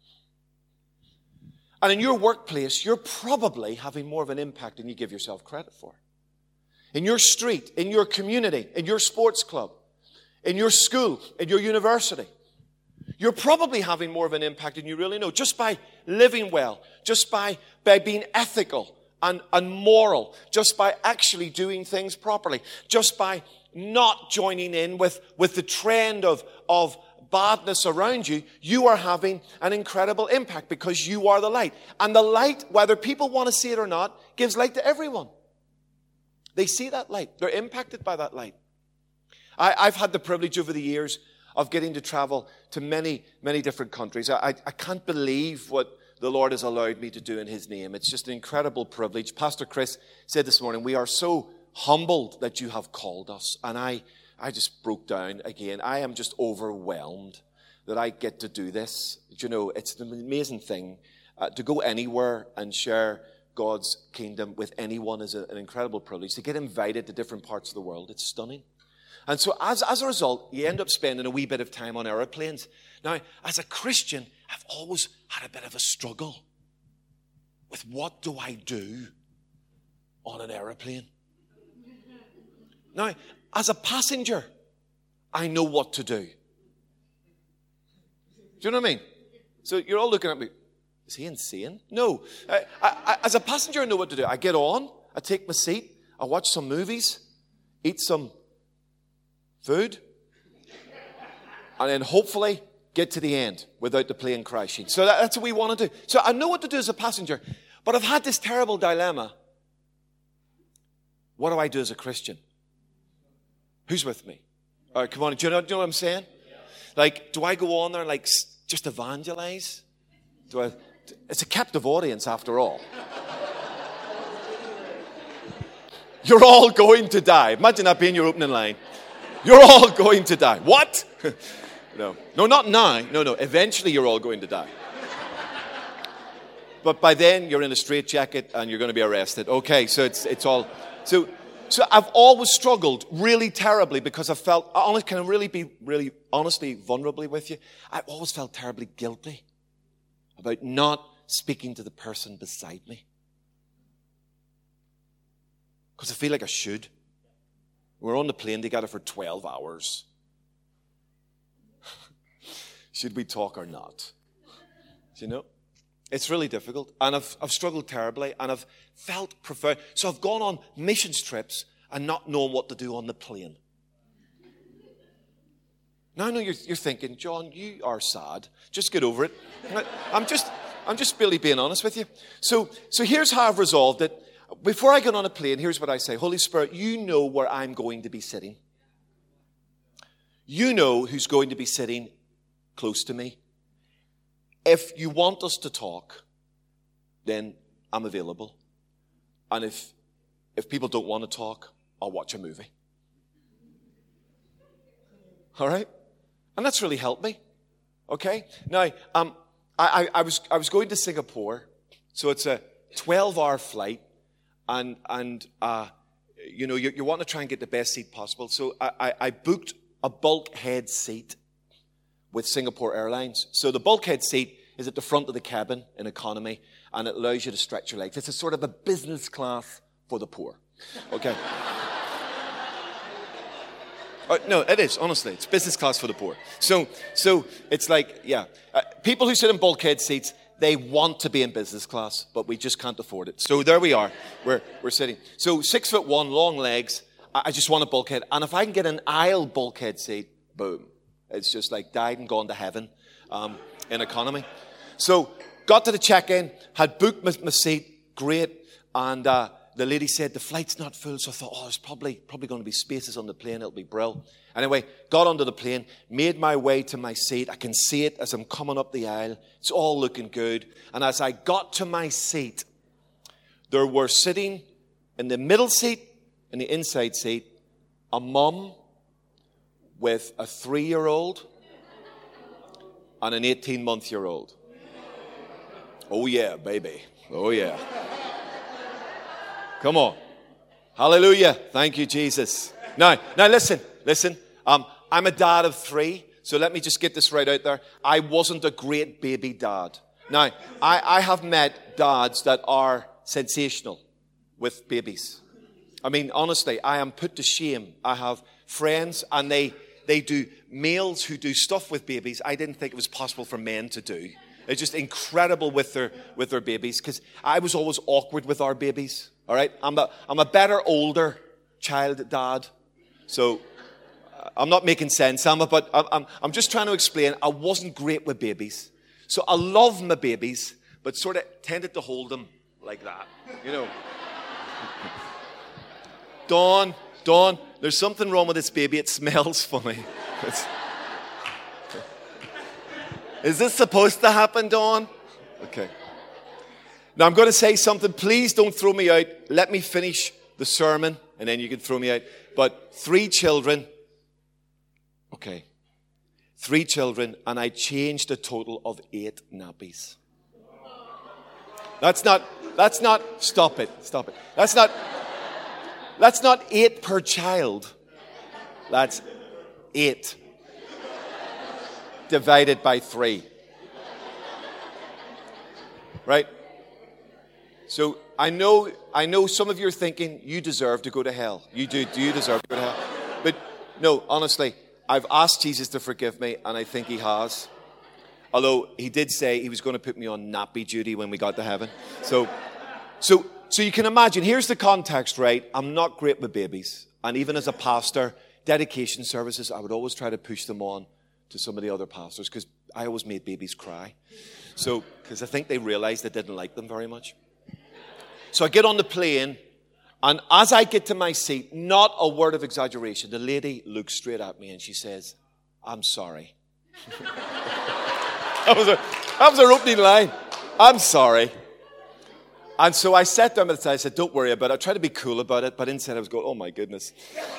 And in your workplace, you're probably having more of an impact than you give yourself credit for. In your street, in your community, in your sports club, in your school, in your university, you're probably having more of an impact than you really know. Just by living well, just by being ethical and moral, just by actually doing things properly, just by not joining in with the trend of badness around you, you are having an incredible impact because you are the light. And the light, whether people want to see it or not, gives light to everyone. They see that light. They're impacted by that light. I've had the privilege over the years of getting to travel to many, many different countries. I can't believe what the Lord has allowed me to do in His name. It's just an incredible privilege. Pastor Chris said this morning, we are so humbled that you have called us. And I just broke down again. I am just overwhelmed that I get to do this. You know, it's an amazing thing. To go anywhere and share God's kingdom with anyone is an incredible privilege. To get invited to different parts of the world, it's stunning. And so as a result, you end up spending a wee bit of time on aeroplanes. Now, as a Christian, I've always had a bit of a struggle with what do I do on an aeroplane? Now, as a passenger, I know what to do. Do you know what I mean? So you're all looking at me, is he insane? No. As a passenger, I know what to do. I get on, I take my seat, I watch some movies, eat some food, and then hopefully get to the end without the plane crashing. So that's what we want to do. So I know what to do as a passenger, but I've had this terrible dilemma. What do I do as a Christian? Who's with me? All right, come on. Do you know what I'm saying? Like, do I go on there and like just evangelize? It's a captive audience after all. You're all going to die. Imagine that being your opening line. You're all going to die. What? No, not now. No. Eventually you're all going to die. But by then you're in a straitjacket and you're going to be arrested. Okay, so it's all... So I've always struggled really terribly because I felt... Can I really be really honestly, vulnerably with you? I've always felt terribly guilty about not speaking to the person beside me. Because I feel like I should. We're on the plane together for 12 hours. Should we talk or not? Do you know? It's really difficult. And I've struggled terribly. And I've felt profound. So I've gone on missions trips and not knowing what to do on the plane. Now I know you're thinking, John, you are sad. Just get over it. I'm just really being honest with you. So here's how I've resolved it. Before I get on a plane, here's what I say. Holy Spirit, you know where I'm going to be sitting. You know who's going to be sitting close to me. If you want us to talk, then I'm available. And if people don't want to talk, I'll watch a movie. All right? And that's really helped me. Okay? Now, I was going to Singapore, so it's a 12-hour flight. And you know, you want to try and get the best seat possible. So I booked a bulkhead seat with Singapore Airlines. So the bulkhead seat is at the front of the cabin in economy, and it allows you to stretch your legs. It's a sort of a business class for the poor. Okay? No, it is, honestly. It's business class for the poor. So it's like, yeah. People who sit in bulkhead seats, they want to be in business class, but we just can't afford it. So there we are. We're sitting. So 6'1", long legs. I just want a bulkhead. And if I can get an aisle bulkhead seat, boom. It's just like died and gone to heaven in economy. So got to the check-in, had booked my seat, great. And the lady said, the flight's not full. So I thought, there's probably going to be spaces on the plane. It'll be brilliant. Anyway, got onto the plane, made my way to my seat. I can see it as I'm coming up the aisle. It's all looking good. And as I got to my seat, there were sitting in the middle seat, in the inside seat, a mum with a 3-year-old and an 18-month-year-old. Oh yeah, baby. Oh yeah. Come on. Hallelujah. Thank you, Jesus. Now listen. I'm a dad of 3, so let me just get this right out there. I wasn't a great baby dad. Now, I have met dads that are sensational with babies. I mean, honestly, I am put to shame. I have friends, and they do males who do stuff with babies I didn't think it was possible for men to do. It's just incredible with their babies, because I was always awkward with our babies. All right, I'm a better older child dad, so I'm not making sense, Alma, but I'm just trying to explain. I wasn't great with babies, so I love my babies, but sort of tended to hold them like that, you know. Dawn, there's something wrong with this baby. It smells funny. Is this supposed to happen, Dawn? Okay. Now, I'm going to say something. Please don't throw me out. Let me finish the sermon, and then you can throw me out. But 3 children. Okay. 3 children, and I changed a total of 8 nappies. That's not, stop it. That's not 8 per child. That's 8. Divided by 3. Right? So I know some of you are thinking, you deserve to go to hell. You do you deserve to go to hell? But no, honestly, I've asked Jesus to forgive me, and I think he has. Although he did say he was going to put me on nappy duty when we got to heaven. So you can imagine, here's the context, right? I'm not great with babies. And even as a pastor, dedication services, I would always try to push them on to some of the other pastors, because I always made babies cry. So, because I think they realized I didn't like them very much. So I get on the plane, and as I get to my seat, not a word of exaggeration, the lady looks straight at me and she says, "I'm sorry." That was her opening line. "I'm sorry." And so I sat down at the side. I said, "Don't worry about it." I tried to be cool about it, but inside I was going, "Oh my goodness."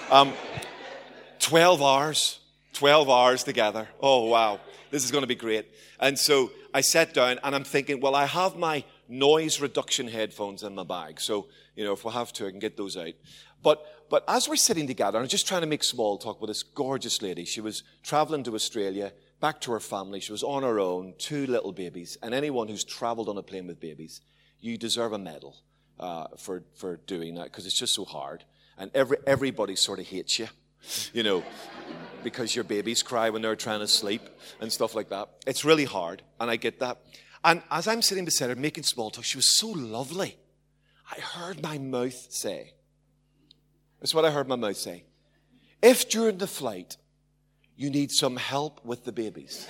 12 hours together. Oh, wow. This is going to be great. And so I sat down, and I'm thinking, well, I have my noise reduction headphones in my bag. So, if we have to, I can get those out. But as we're sitting together, I'm just trying to make small talk with this gorgeous lady. She was traveling to Australia, back to her family. She was on her own, 2 little babies. And anyone who's traveled on a plane with babies, you deserve a medal for doing that, because it's just so hard. And everybody sort of hates you, because your babies cry when they're trying to sleep and stuff like that. It's really hard, and I get that. And as I'm sitting beside her making small talk, she was so lovely. I heard my mouth say, that's what I heard my mouth say, "If during the flight you need some help with the babies."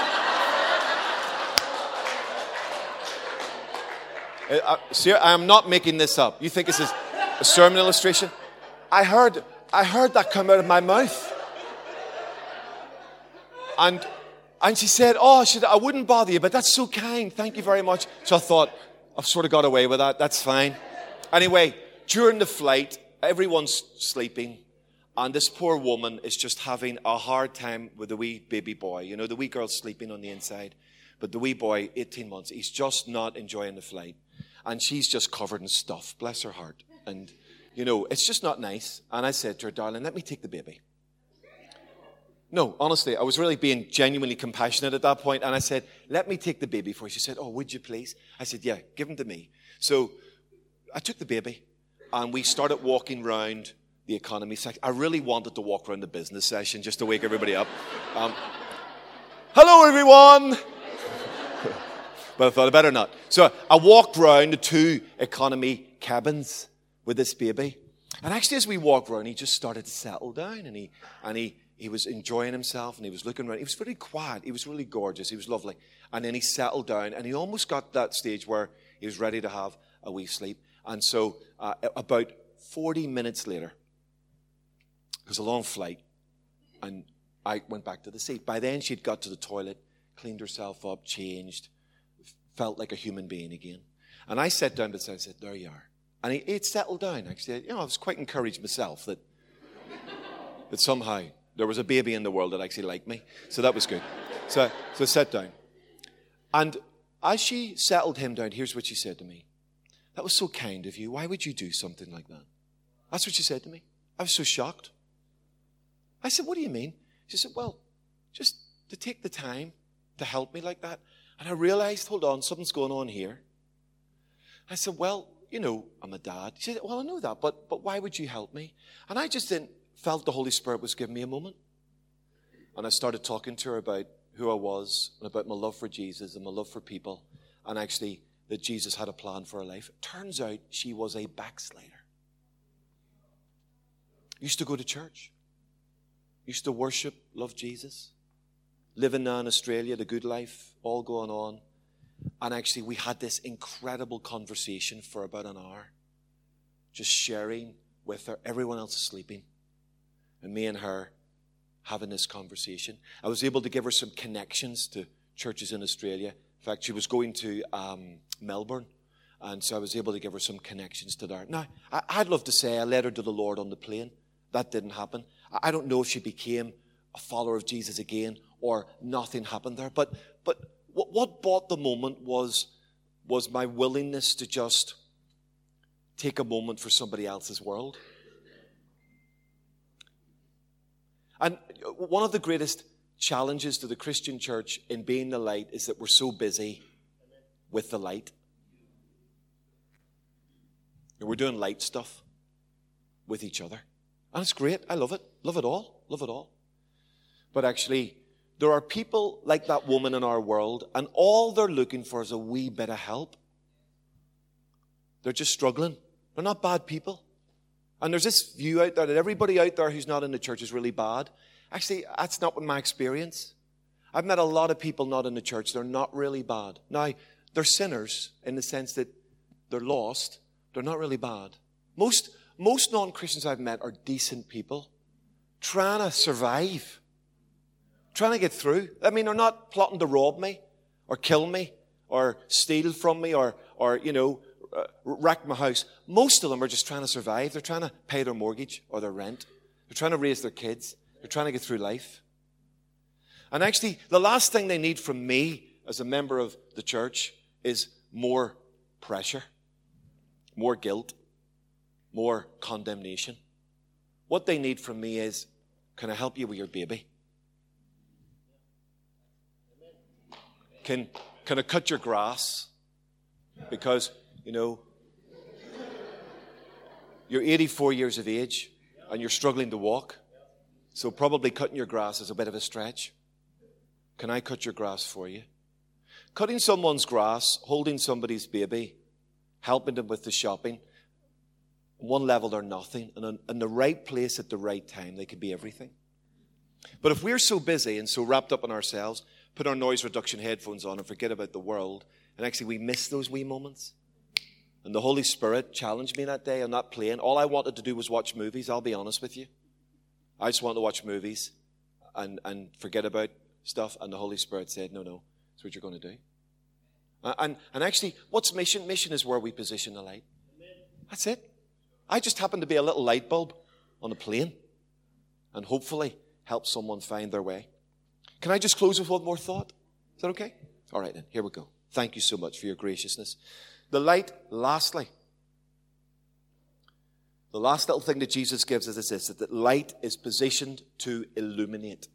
I am not making this up. You think this is a sermon illustration? I heard that come out of my mouth. And she said, "I wouldn't bother you, but that's so kind. Thank you very much." So I thought, I've sort of got away with that. That's fine. Anyway, during the flight, everyone's sleeping, and this poor woman is just having a hard time with the wee baby boy. The wee girl's sleeping on the inside, but the wee boy, 18 months, he's just not enjoying the flight. And she's just covered in stuff, bless her heart. And, it's just not nice. And I said to her, "Darling, let me take the baby." No, honestly, I was really being genuinely compassionate at that point. And I said, "Let me take the baby for you." She said, "Oh, would you please?" I said, "Yeah, give him to me." So I took the baby, and we started walking round the economy section. I really wanted to walk around the business session just to wake everybody up. "Hello, everyone." But I thought I better not. So I walked round the 2 economy cabins with this baby. And actually, as we walked around, he just started to settle down, and he was enjoying himself, and he was looking around. He was very quiet. He was really gorgeous. He was lovely. And then he settled down, and he almost got to that stage where he was ready to have a wee sleep. And so about 40 minutes later, it was a long flight, and I went back to the seat. By then, she'd got to the toilet, cleaned herself up, changed, felt like a human being again. And I sat down beside him and said, there you are. And he'd settled down, actually. I was quite encouraged myself that somehow there was a baby in the world that actually liked me. So that was good. So I sat down. And as she settled him down, here's what she said to me. That was so kind of you. Why would you do something like that? That's what she said to me. I was so shocked. I said, what do you mean? She said, well, just to take the time to help me like that. And I realized, hold on, something's going on here. I said, well, I'm a dad. She said, well, I know that, but why would you help me? And I just felt the Holy Spirit was giving me a moment. And I started talking to her about who I was and about my love for Jesus and my love for people, and actually that Jesus had a plan for her life. It turns out she was a backslider. Used to go to church. Used to worship, love Jesus. Living now in Australia, the good life, all going on. And actually we had this incredible conversation for about an hour. Just sharing with her. Everyone else is sleeping. And me and her having this conversation. I was able to give her some connections to churches in Australia. In fact, she was going to Melbourne. And so I was able to give her some connections to there. Now, I'd love to say I led her to the Lord on the plane. That didn't happen. I don't know if she became a follower of Jesus again or nothing happened there. But what bought the moment was my willingness to just take a moment for somebody else's world. And one of the greatest challenges to the Christian church in being the light is that we're so busy with the light. And we're doing light stuff with each other. And it's great. I love it. Love it all. Love it all. But actually, there are people like that woman in our world, and all they're looking for is a wee bit of help. They're just struggling. They're not bad people. And there's this view out there that everybody out there who's not in the church is really bad. Actually, that's not my experience. I've met a lot of people not in the church. They're not really bad. Now, they're sinners in the sense that they're lost. They're not really bad. Most non-Christians I've met are decent people trying to survive, trying to get through. I mean, they're not plotting to rob me or kill me or steal from me or wreck my house. Most of them are just trying to survive. They're trying to pay their mortgage or their rent. They're trying to raise their kids. They're trying to get through life. And actually, the last thing they need from me as a member of the church is more pressure, more guilt, more condemnation. What they need from me is, can I help you with your baby? Can I cut your grass? Because, you're 84 years of age and you're struggling to walk. So probably cutting your grass is a bit of a stretch. Can I cut your grass for you? Cutting someone's grass, holding somebody's baby, helping them with the shopping. On one level, they're nothing. And in the right place at the right time, they can be everything. But if we're so busy and so wrapped up in ourselves, put our noise reduction headphones on and forget about the world, and actually we miss those wee moments. And the Holy Spirit challenged me that day on that plane. All I wanted to do was watch movies, I'll be honest with you. I just wanted to watch movies and forget about stuff. And the Holy Spirit said, no, that's what you're going to do. And actually, what's mission? Mission is where we position the light. That's it. I just happen to be a little light bulb on a plane and hopefully help someone find their way. Can I just close with one more thought? Is that okay? All right then, here we go. Thank you so much for your graciousness. The light, lastly. The last little thing that Jesus gives us is this, that light is positioned to illuminate.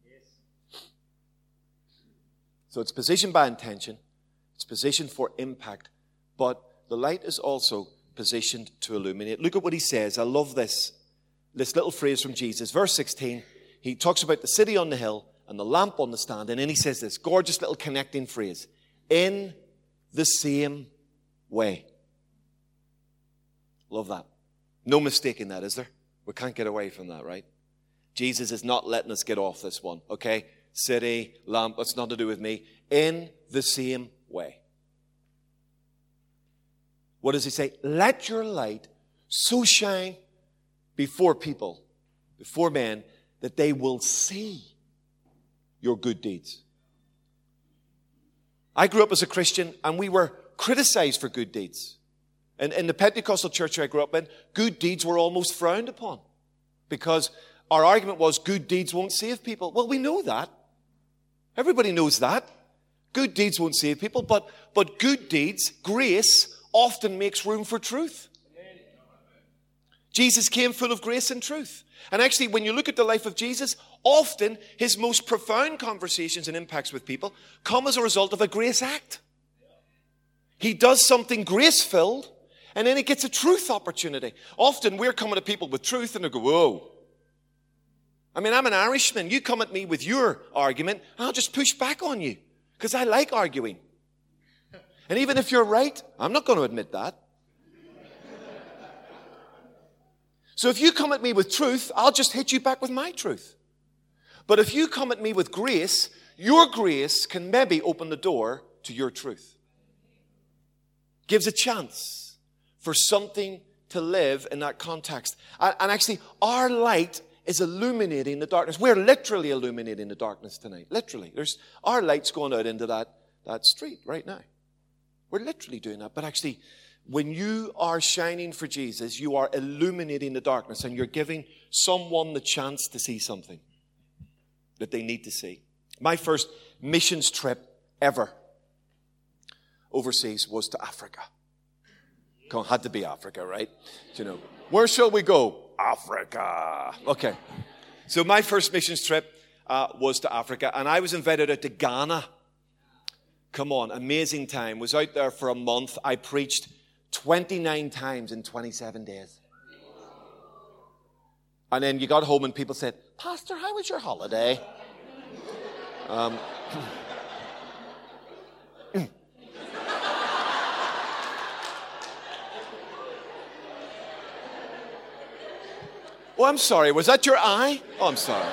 So it's positioned by intention. It's positioned for impact. But the light is also positioned to illuminate. Look at what he says. I love this little phrase from Jesus. Verse 16, he talks about the city on the hill and the lamp on the stand. And then he says this gorgeous little connecting phrase. In the same way. Love that. No mistaking that, is there? We can't get away from that, right? Jesus is not letting us get off this one, okay? City, lamp, it's nothing to do with me. In the same way. What does he say? Let your light so shine before people, before men, that they will see your good deeds. I grew up as a Christian, and we were criticized for good deeds. And in the Pentecostal church I grew up in, good deeds were almost frowned upon, because our argument was good deeds won't save people. Well, we know that. Everybody knows that. Good deeds won't save people, but good deeds, grace, often makes room for truth. Jesus came full of grace and truth. And actually, when you look at the life of Jesus, often his most profound conversations and impacts with people come as a result of a grace act. He does something grace-filled, and then he gets a truth opportunity. Often we're coming to people with truth, and they go, whoa. I mean, I'm an Irishman. You come at me with your argument, and I'll just push back on you, because I like arguing. And even if you're right, I'm not going to admit that. So if you come at me with truth, I'll just hit you back with my truth. But if you come at me with grace, your grace can maybe open the door to your truth. Gives a chance for something to live in that context. And actually, our light is illuminating the darkness. We're literally illuminating the darkness tonight. Literally. Our light's going out into that street right now. We're literally doing that. But actually, when you are shining for Jesus, you are illuminating the darkness, and you're giving someone the chance to see something that they need to see. My first missions trip ever overseas was to Africa. Had to be Africa, right? You know, where shall we go? Africa. Okay. So my first missions trip was to Africa, and I was invited out to Ghana. Come on, amazing time. Was out there for a month. I preached 29 times in 27 days. And then you got home and people said, Pastor, how was your holiday? Oh, I'm sorry. Was that your eye? Oh, I'm sorry.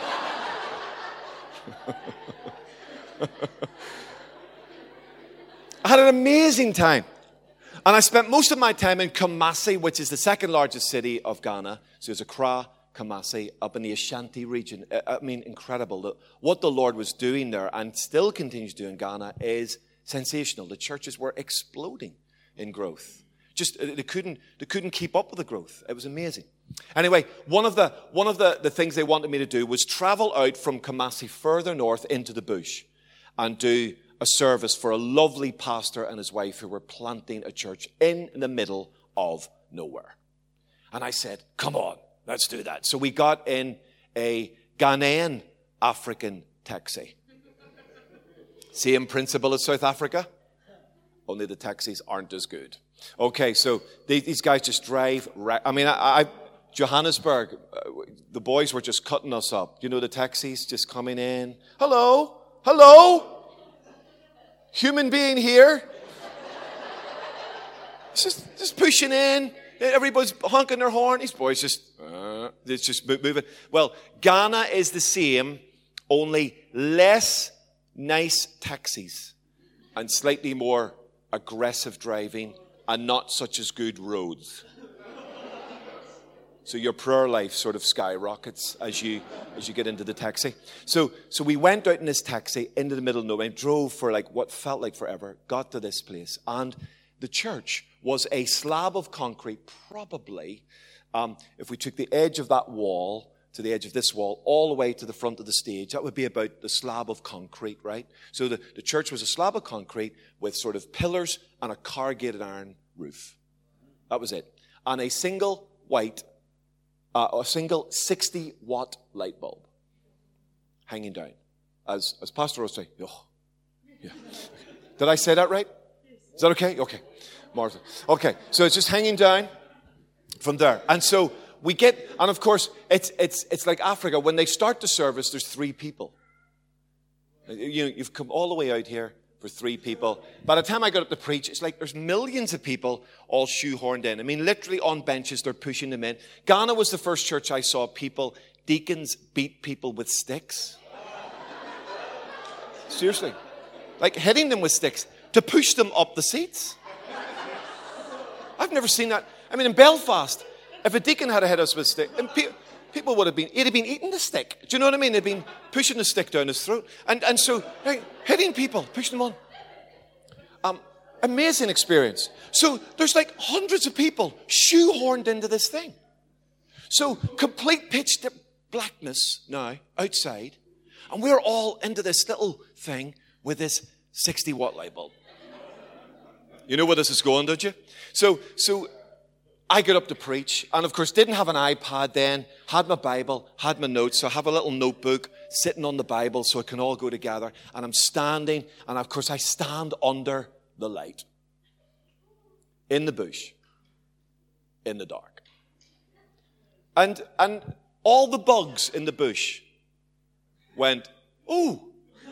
I had an amazing time. And I spent most of my time in Kumasi, which is the second largest city of Ghana. So there's Accra, Kumasi, up in the Ashanti region. I mean, incredible. What the Lord was doing there and still continues to do in Ghana is sensational. The churches were exploding in growth. Just they couldn't keep up with the growth. It was amazing. Anyway, one of the things they wanted me to do was travel out from Kumasi further north into the bush and do a service for a lovely pastor and his wife who were planting a church in the middle of nowhere. And I said, come on, let's do that. So we got in a Ghanaian African taxi. Same principle as South Africa, only the taxis aren't as good. Okay, so these guys just drive. Johannesburg, the boys were just cutting us up. You know, the taxis just coming in. Hello? Hello? Human being here. Just pushing in. Everybody's honking their horn. These boys it's just moving. Well, Ghana is the same, only less nice taxis and slightly more aggressive driving and not such as good roads. So your prayer life sort of skyrockets as you get into the taxi. So we went out in this taxi into the middle of nowhere, drove for like what felt like forever, got to this place. And the church was a slab of concrete, probably, if we took the edge of that wall to the edge of this wall, all the way to the front of the stage, that would be about the slab of concrete, right? So the church was a slab of concrete with sort of pillars and a corrugated iron roof. That was it. And a single 60-watt light bulb hanging down. As Pastor Rose say, oh, yeah. Did I say that right? Is that okay? Okay. Martha. Okay, so it's just hanging down from there. And so we get, and of course, it's like Africa. When they start the service, there's 3 people. You've come all the way out here for 3 people. By the time I got up to preach, it's like there's millions of people all shoehorned in. I mean, literally on benches, they're pushing them in. Ghana was the first church I saw deacons beat people with sticks. Seriously. Like hitting them with sticks to push them up the seats. I've never seen that. I mean, in Belfast, if a deacon had hit us with a stick, and people would have been, he'd have been eating the stick. Do you know what I mean? They'd been pushing the stick down his throat. And so, like, hitting people, pushing them on. Amazing experience. So there's like hundreds of people shoehorned into this thing. So complete pitch blackness now outside. And we're all into this little thing with this 60-watt light bulb. You know where this is going, don't you? So I get up to preach, and of course didn't have an iPad then, had my Bible, had my notes, so I have a little notebook sitting on the Bible so it can all go together. And I'm standing, and of course I stand under the light. In the bush. In the dark. And all the bugs in the bush went, ooh.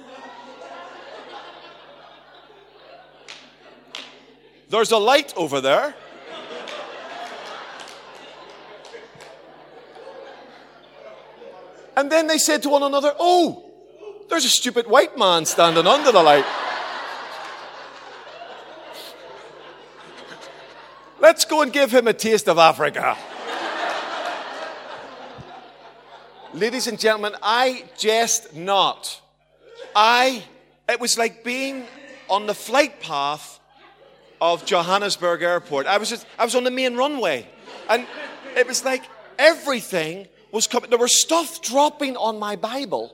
There's a light over there. And then they said to one another, oh, there's a stupid white man standing under the light. Let's go and give him a taste of Africa. Ladies and gentlemen, I jest not. It was like being on the flight path of Johannesburg Airport. I was on the main runway. And it was like everything was coming. There was stuff dropping on my Bible.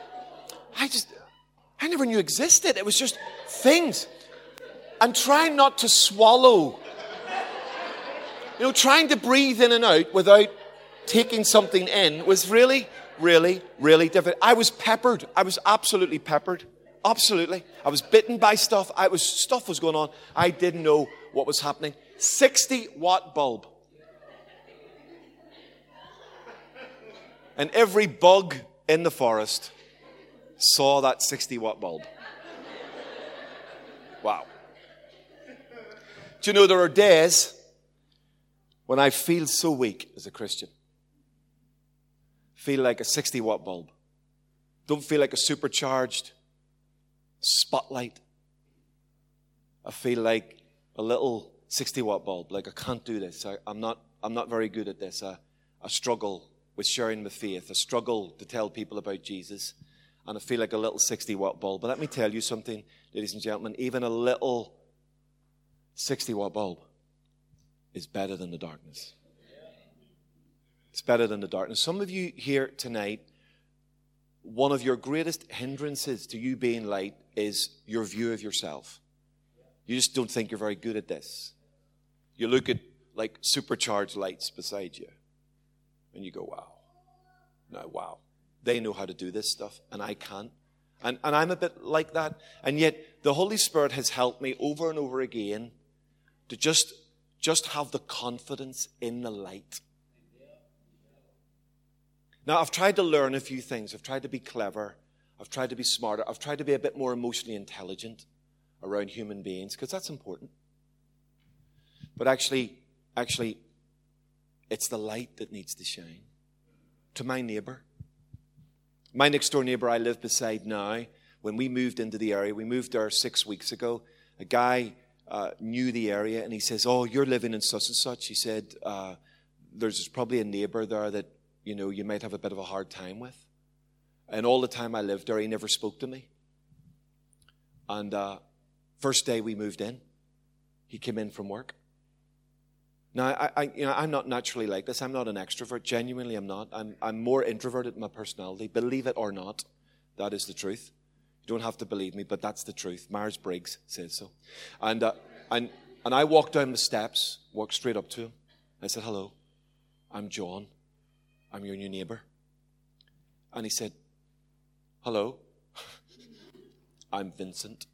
I never knew existed. It was just things. And trying not to swallow. You know, trying to breathe in and out without taking something in was really, really, really difficult. I was peppered. I was absolutely peppered. Absolutely. I was bitten by stuff. Stuff was going on. I didn't know what was happening. 60-watt bulb. And every bug in the forest saw that 60-watt bulb. Wow. Do you know there are days when I feel so weak as a Christian? Feel like a 60-watt bulb. Don't feel like a supercharged spotlight. I feel like a little 60-watt bulb. Like I can't do this. I'm not very good at this. I struggle with sharing my faith. I struggle to tell people about Jesus. And I feel like a little 60-watt bulb. But let me tell you something, ladies and gentlemen. Even a little 60-watt bulb is better than the darkness. It's better than the darkness. Some of you here tonight, one of your greatest hindrances to you being light is your view of yourself. You just don't think you're very good at this. You look at like supercharged lights beside you and you go, wow. No, wow. They know how to do this stuff and I can't. And I'm a bit like that. And yet the Holy Spirit has helped me over and over again to just have the confidence in the light. Now, I've tried to learn a few things. I've tried to be clever. I've tried to be smarter. I've tried to be a bit more emotionally intelligent around human beings, because that's important. But actually, it's the light that needs to shine. To my neighbor. My next door neighbor I live beside now, when we moved into the area, we moved there 6 weeks ago, a guy knew the area, and he says, oh, you're living in such and such. He said, there's probably a neighbor there that, you know, you might have a bit of a hard time with. And all the time I lived there, he never spoke to me. And first day we moved in, he came in from work. Now, I'm not naturally like this. I'm not an extrovert. Genuinely, I'm not. I'm more introverted in my personality. Believe it or not, that is the truth. You don't have to believe me, but that's the truth. Myers-Briggs says so. And I walked down the steps, walked straight up to him. I said, hello, I'm John. I'm your new neighbor. And he said, hello, I'm Vincent.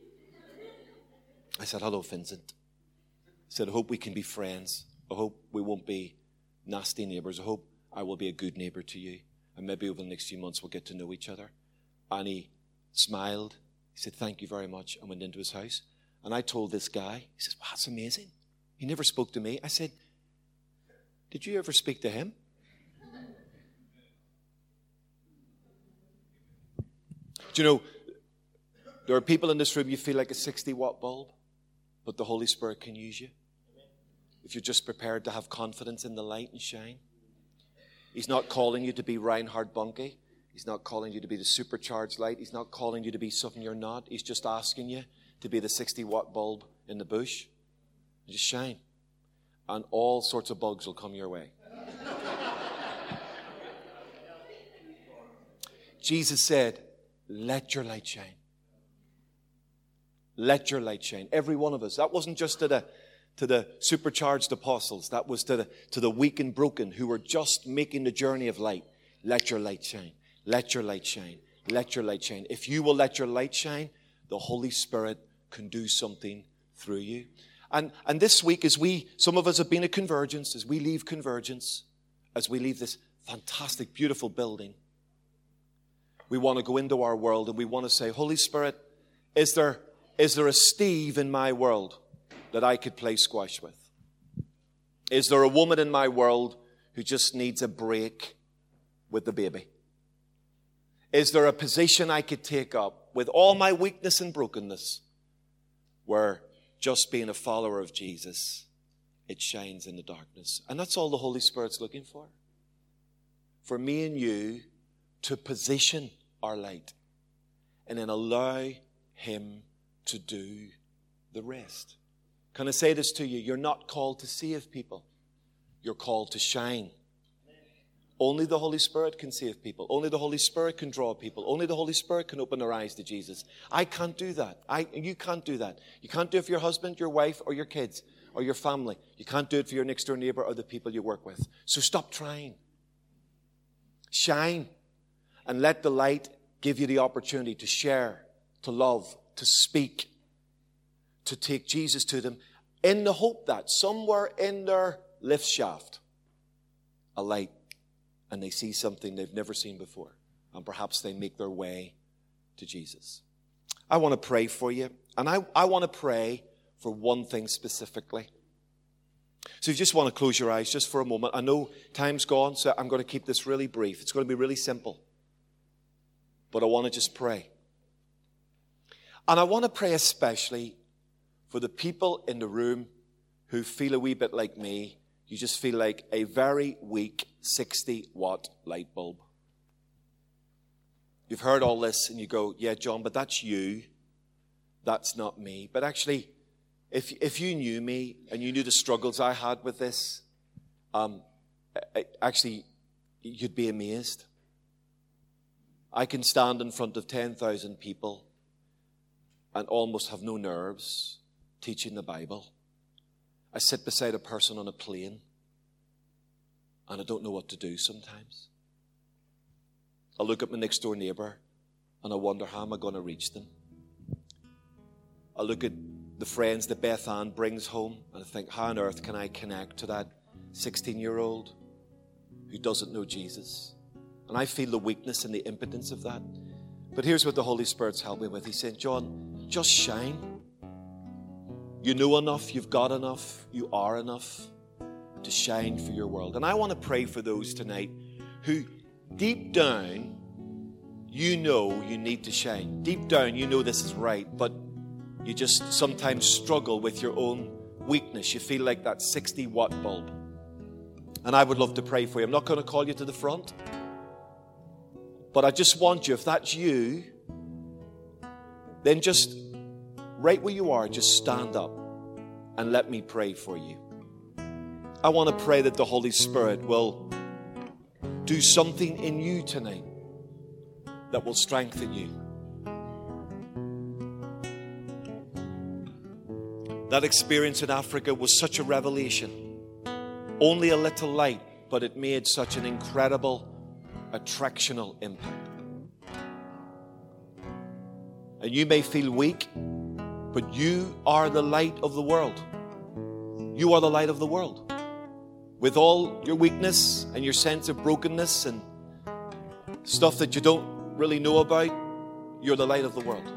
I said, hello, Vincent. I said, I hope we can be friends. I hope we won't be nasty neighbors. I hope I will be a good neighbor to you. And maybe over the next few months we'll get to know each other. And he smiled. He said, thank you very much. And went into his house. And I told this guy, he says, wow, that's amazing. He never spoke to me. I said, did you ever speak to him? Do you know, there are people in this room, you feel like a 60-watt bulb, but the Holy Spirit can use you. if you're just prepared to have confidence in the light and shine. He's not calling you to be Reinhard Bonnke. He's not calling you to be the supercharged light. He's not calling you to be something you're not. He's just asking you to be the 60-watt bulb in the bush. Just shine. And all sorts of bugs will come your way. Jesus said, let your light shine. Let your light shine. Every one of us. That wasn't just to the supercharged apostles. That was to the weak and broken who were just making the journey of light. Let your light shine. Let your light shine. Let your light shine. If you will let your light shine, the Holy Spirit can do something through you. And this week, some of us have been at Convergence, as we leave Convergence, as we leave this fantastic, beautiful building, we want to go into our world and we want to say, Holy Spirit, is there a Steve in my world that I could play squash with? Is there a woman in my world who just needs a break with the baby? Is there a position I could take up with all my weakness and brokenness where just being a follower of Jesus, it shines in the darkness? And that's all the Holy Spirit's looking for. For me and you to position our light and then allow Him to do the rest. Can I say this to you? You're not called to save people. You're called to shine. Only the Holy Spirit can save people. Only the Holy Spirit can draw people. Only the Holy Spirit can open their eyes to Jesus. I can't do that. You can't do that. You can't do it for your husband, your wife, or your kids, or your family. You can't do it for your next door neighbor or the people you work with. So stop trying. Shine. And let the light give you the opportunity to share, to love, to speak, to take Jesus to them, in the hope that somewhere in their lift shaft, a light, and they see something they've never seen before, and perhaps they make their way to Jesus. I want to pray for you, and I want to pray for one thing specifically. So if you just want to close your eyes just for a moment. I know time's gone, so I'm going to keep this really brief. It's going to be really simple. But I want to just pray. And I want to pray especially for the people in the room who feel a wee bit like me. You just feel like a very weak 60-watt light bulb. You've heard all this and you go, yeah, John, but that's you. That's not me. But actually, if you knew me and you knew the struggles I had with this, actually, you'd be amazed. I can stand in front of 10,000 people and almost have no nerves teaching the Bible. I sit beside a person on a plane and I don't know what to do sometimes. I look at my next door neighbor and I wonder, how am I going to reach them? I look at the friends that Beth Ann brings home and I think, how on earth can I connect to that 16-year-old who doesn't know Jesus? And I feel the weakness and the impotence of that. But here's what the Holy Spirit's helped me with. He said, John, just shine. You know enough, you've got enough, you are enough to shine for your world. And I want to pray for those tonight who deep down, you know you need to shine. Deep down, you know this is right, but you just sometimes struggle with your own weakness. You feel like that 60-watt bulb. And I would love to pray for you. I'm not going to call you to the front. But I just want you, if that's you, then just right where you are, just stand up and let me pray for you. I want to pray that the Holy Spirit will do something in you tonight that will strengthen you. That experience in Africa was such a revelation. Only a little light, but it made such an incredible attractional impact. And you may feel weak, but you are the light of the world. You are the light of the world. With all your weakness and your sense of brokenness and stuff that you don't really know about, you're the light of the world.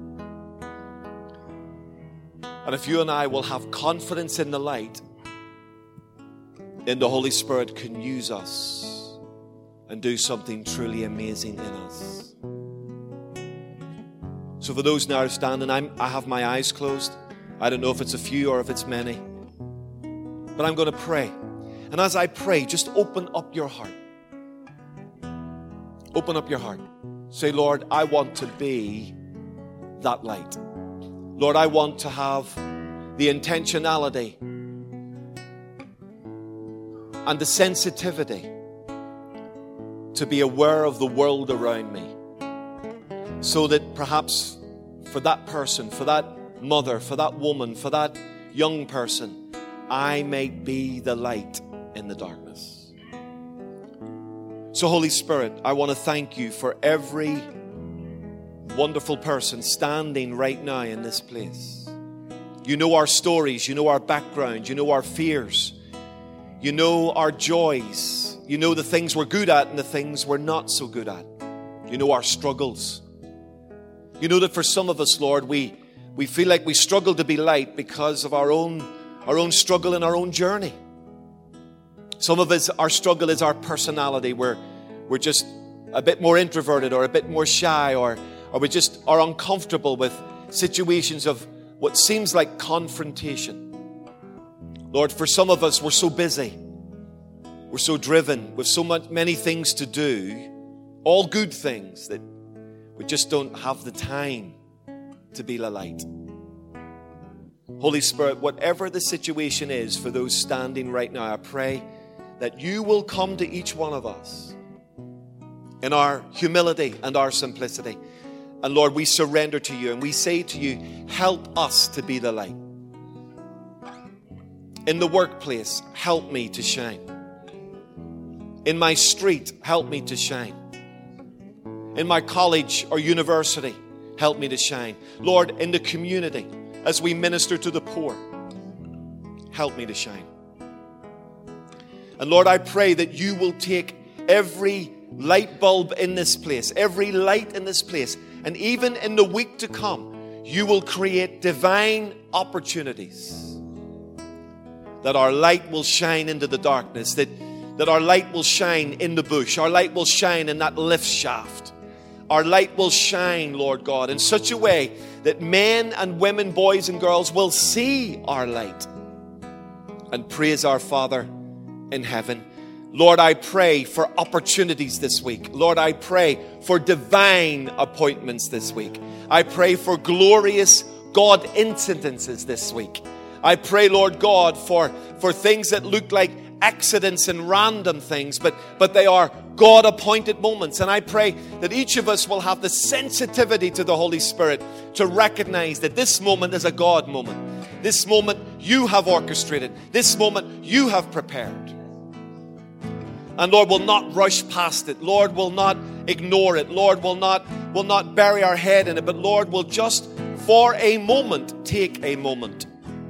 And if you and I will have confidence in the light, then the Holy Spirit can use us and do something truly amazing in us. So for those now standing, I have my eyes closed. I don't know if it's a few or if it's many. But I'm going to pray. And as I pray, just open up your heart. Open up your heart. Say, Lord, I want to be that light. Lord, I want to have the intentionality and the sensitivity to be aware of the world around me, so that perhaps for that person, for that mother, for that woman, for that young person, I may be the light in the darkness. So Holy Spirit, I want to thank you for every wonderful person standing right now in this place. You know our stories, you know our background, you know our fears, you know our joys, you know the things we're good at and the things we're not so good at. You know our struggles. You know that for some of us, Lord, we feel like we struggle to be light because of our own struggle and our own journey. Some of us, our struggle is our personality. We're just a bit more introverted or a bit more shy, or we just are uncomfortable with situations of what seems like confrontation. Lord, for some of us, we're so busy. We're so driven with so many things to do, all good things, that we just don't have the time to be a light. Holy Spirit, whatever the situation is for those standing right now, I pray that you will come to each one of us in our humility and our simplicity. And Lord, we surrender to you and we say to you, help us to be the light. In the workplace, help me to shine. In my street, help me to shine. In my college or university, help me to shine. Lord, in the community, as we minister to the poor, help me to shine. And Lord, I pray that you will take every light bulb in this place, every light in this place, and even in the week to come, you will create divine opportunities that our light will shine into the darkness, that our light will shine in the bush, our light will shine in that lift shaft. Our light will shine, Lord God, in such a way that men and women, boys and girls will see our light and praise our Father in heaven. Lord, I pray for opportunities this week. Lord, I pray for divine appointments this week. I pray for glorious God incidences this week. I pray, Lord God, for things that look like accidents and random things, but they are God-appointed moments. And I pray that each of us will have the sensitivity to the Holy Spirit to recognize that this moment is a God moment. This moment you have orchestrated. This moment you have prepared. And Lord, will not rush past it. Lord, will not ignore it. Lord, will not bury our head in it. But Lord, will just for a moment take a moment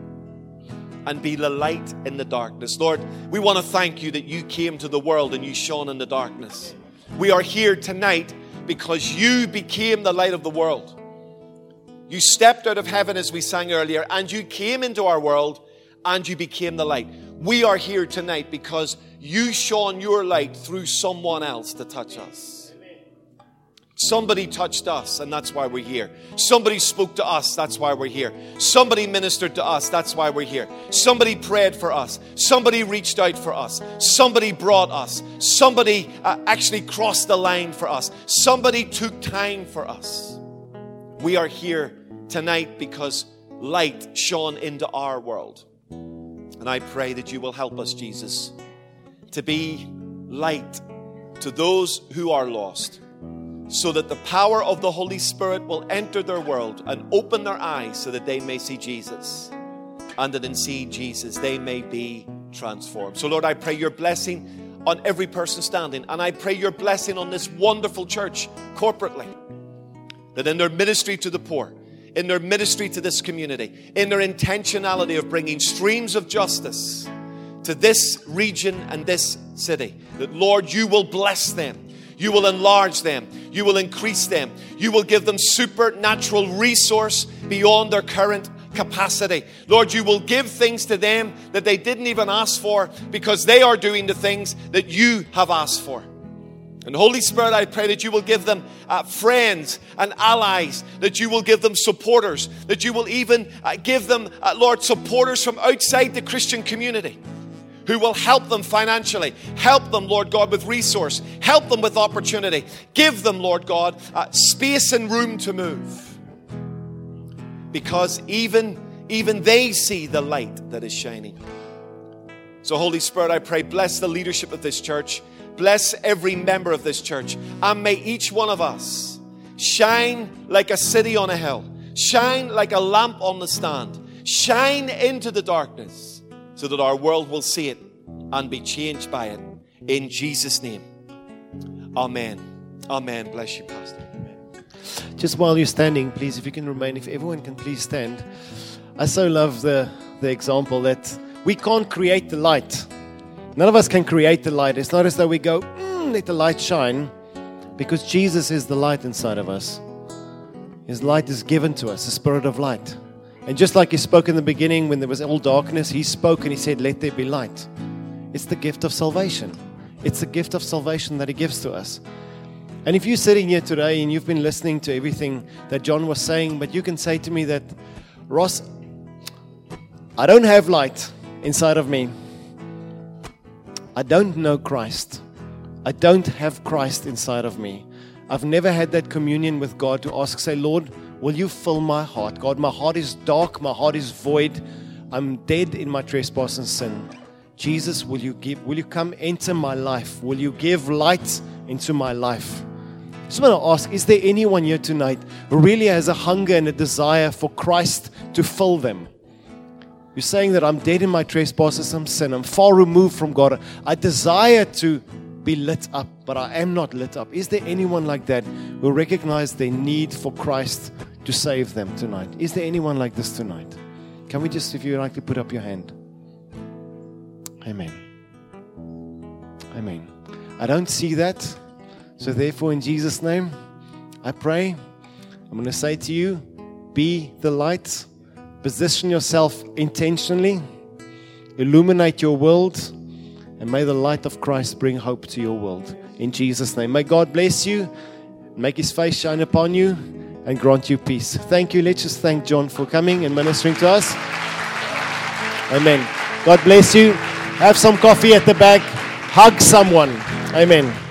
and be the light in the darkness. Lord, we want to thank you that you came to the world and you shone in the darkness. We are here tonight because you became the light of the world. You stepped out of heaven, as we sang earlier, and you came into our world and you became the light. We are here tonight because you shone your light through someone else to touch us. Somebody touched us, and that's why we're here. Somebody spoke to us, that's why we're here. Somebody ministered to us, that's why we're here. Somebody prayed for us. Somebody reached out for us. Somebody brought us. Somebody actually crossed the line for us. Somebody took time for us. We are here tonight because light shone into our world. And I pray that you will help us, Jesus, to be light to those who are lost, so that the power of the Holy Spirit will enter their world and open their eyes so that they may see Jesus, and that in seeing Jesus they may be transformed. So Lord, I pray your blessing on every person standing, and I pray your blessing on this wonderful church corporately, that in their ministry to the poor, in their ministry to this community, in their intentionality of bringing streams of justice to this region and this city, that Lord, you will bless them. You will enlarge them. You will increase them. You will give them supernatural resource beyond their current capacity. Lord, you will give things to them that they didn't even ask for, because they are doing the things that you have asked for. And Holy Spirit, I pray that you will give them friends and allies, that you will give them supporters, that you will even give them, Lord, supporters from outside the Christian community. who will help them financially, help them, Lord God, with resource, help them with opportunity. Give them, Lord God, space and room to move. Because even they see the light that is shining. So Holy Spirit, I pray, bless the leadership of this church. Bless every member of this church. And may each one of us shine like a city on a hill. Shine like a lamp on the stand. Shine into the darkness so that our world will see it and be changed by it. In Jesus' name. Amen. Amen. Bless you, Pastor. Amen. Just while you're standing, please, if you can remain, if everyone can please stand. I so love the example that we can't create the light. None of us can create the light. It's not as though we go, let the light shine, because Jesus is the light inside of us. His light is given to us, the Spirit of light. And just like He spoke in the beginning when there was all darkness, He spoke and He said, let there be light. It's the gift of salvation. It's the gift of salvation that He gives to us. And if you're sitting here today and you've been listening to everything that John was saying, but you can say to me that, Ross, I don't have light inside of me. I don't know Christ. I don't have Christ inside of me. I've never had that communion with God to ask, say, Lord, will you fill my heart? God, my heart is dark. My heart is void. I'm dead in my trespass and sin. Jesus, will you come enter my life? Will you give light into my life? I just want to ask, is there anyone here tonight who really has a hunger and a desire for Christ to fill them? You're saying that I'm dead in my trespasses and sin. I'm far removed from God. I desire to be lit up, but I am not lit up. Is there anyone like that who recognize their need for Christ to save them tonight? Is there anyone like this tonight? Can we just, if you'd like to put up your hand? Amen. Amen. I don't see that. So therefore, in Jesus' name, I pray. I'm going to say to you, be the light. Position yourself intentionally. Illuminate your world. And may the light of Christ bring hope to your world. In Jesus' name. May God bless you. Make His face shine upon you. And grant you peace. Thank you. Let's just thank John for coming and ministering to us. Amen. God bless you. Have some coffee at the back. Hug someone. Amen.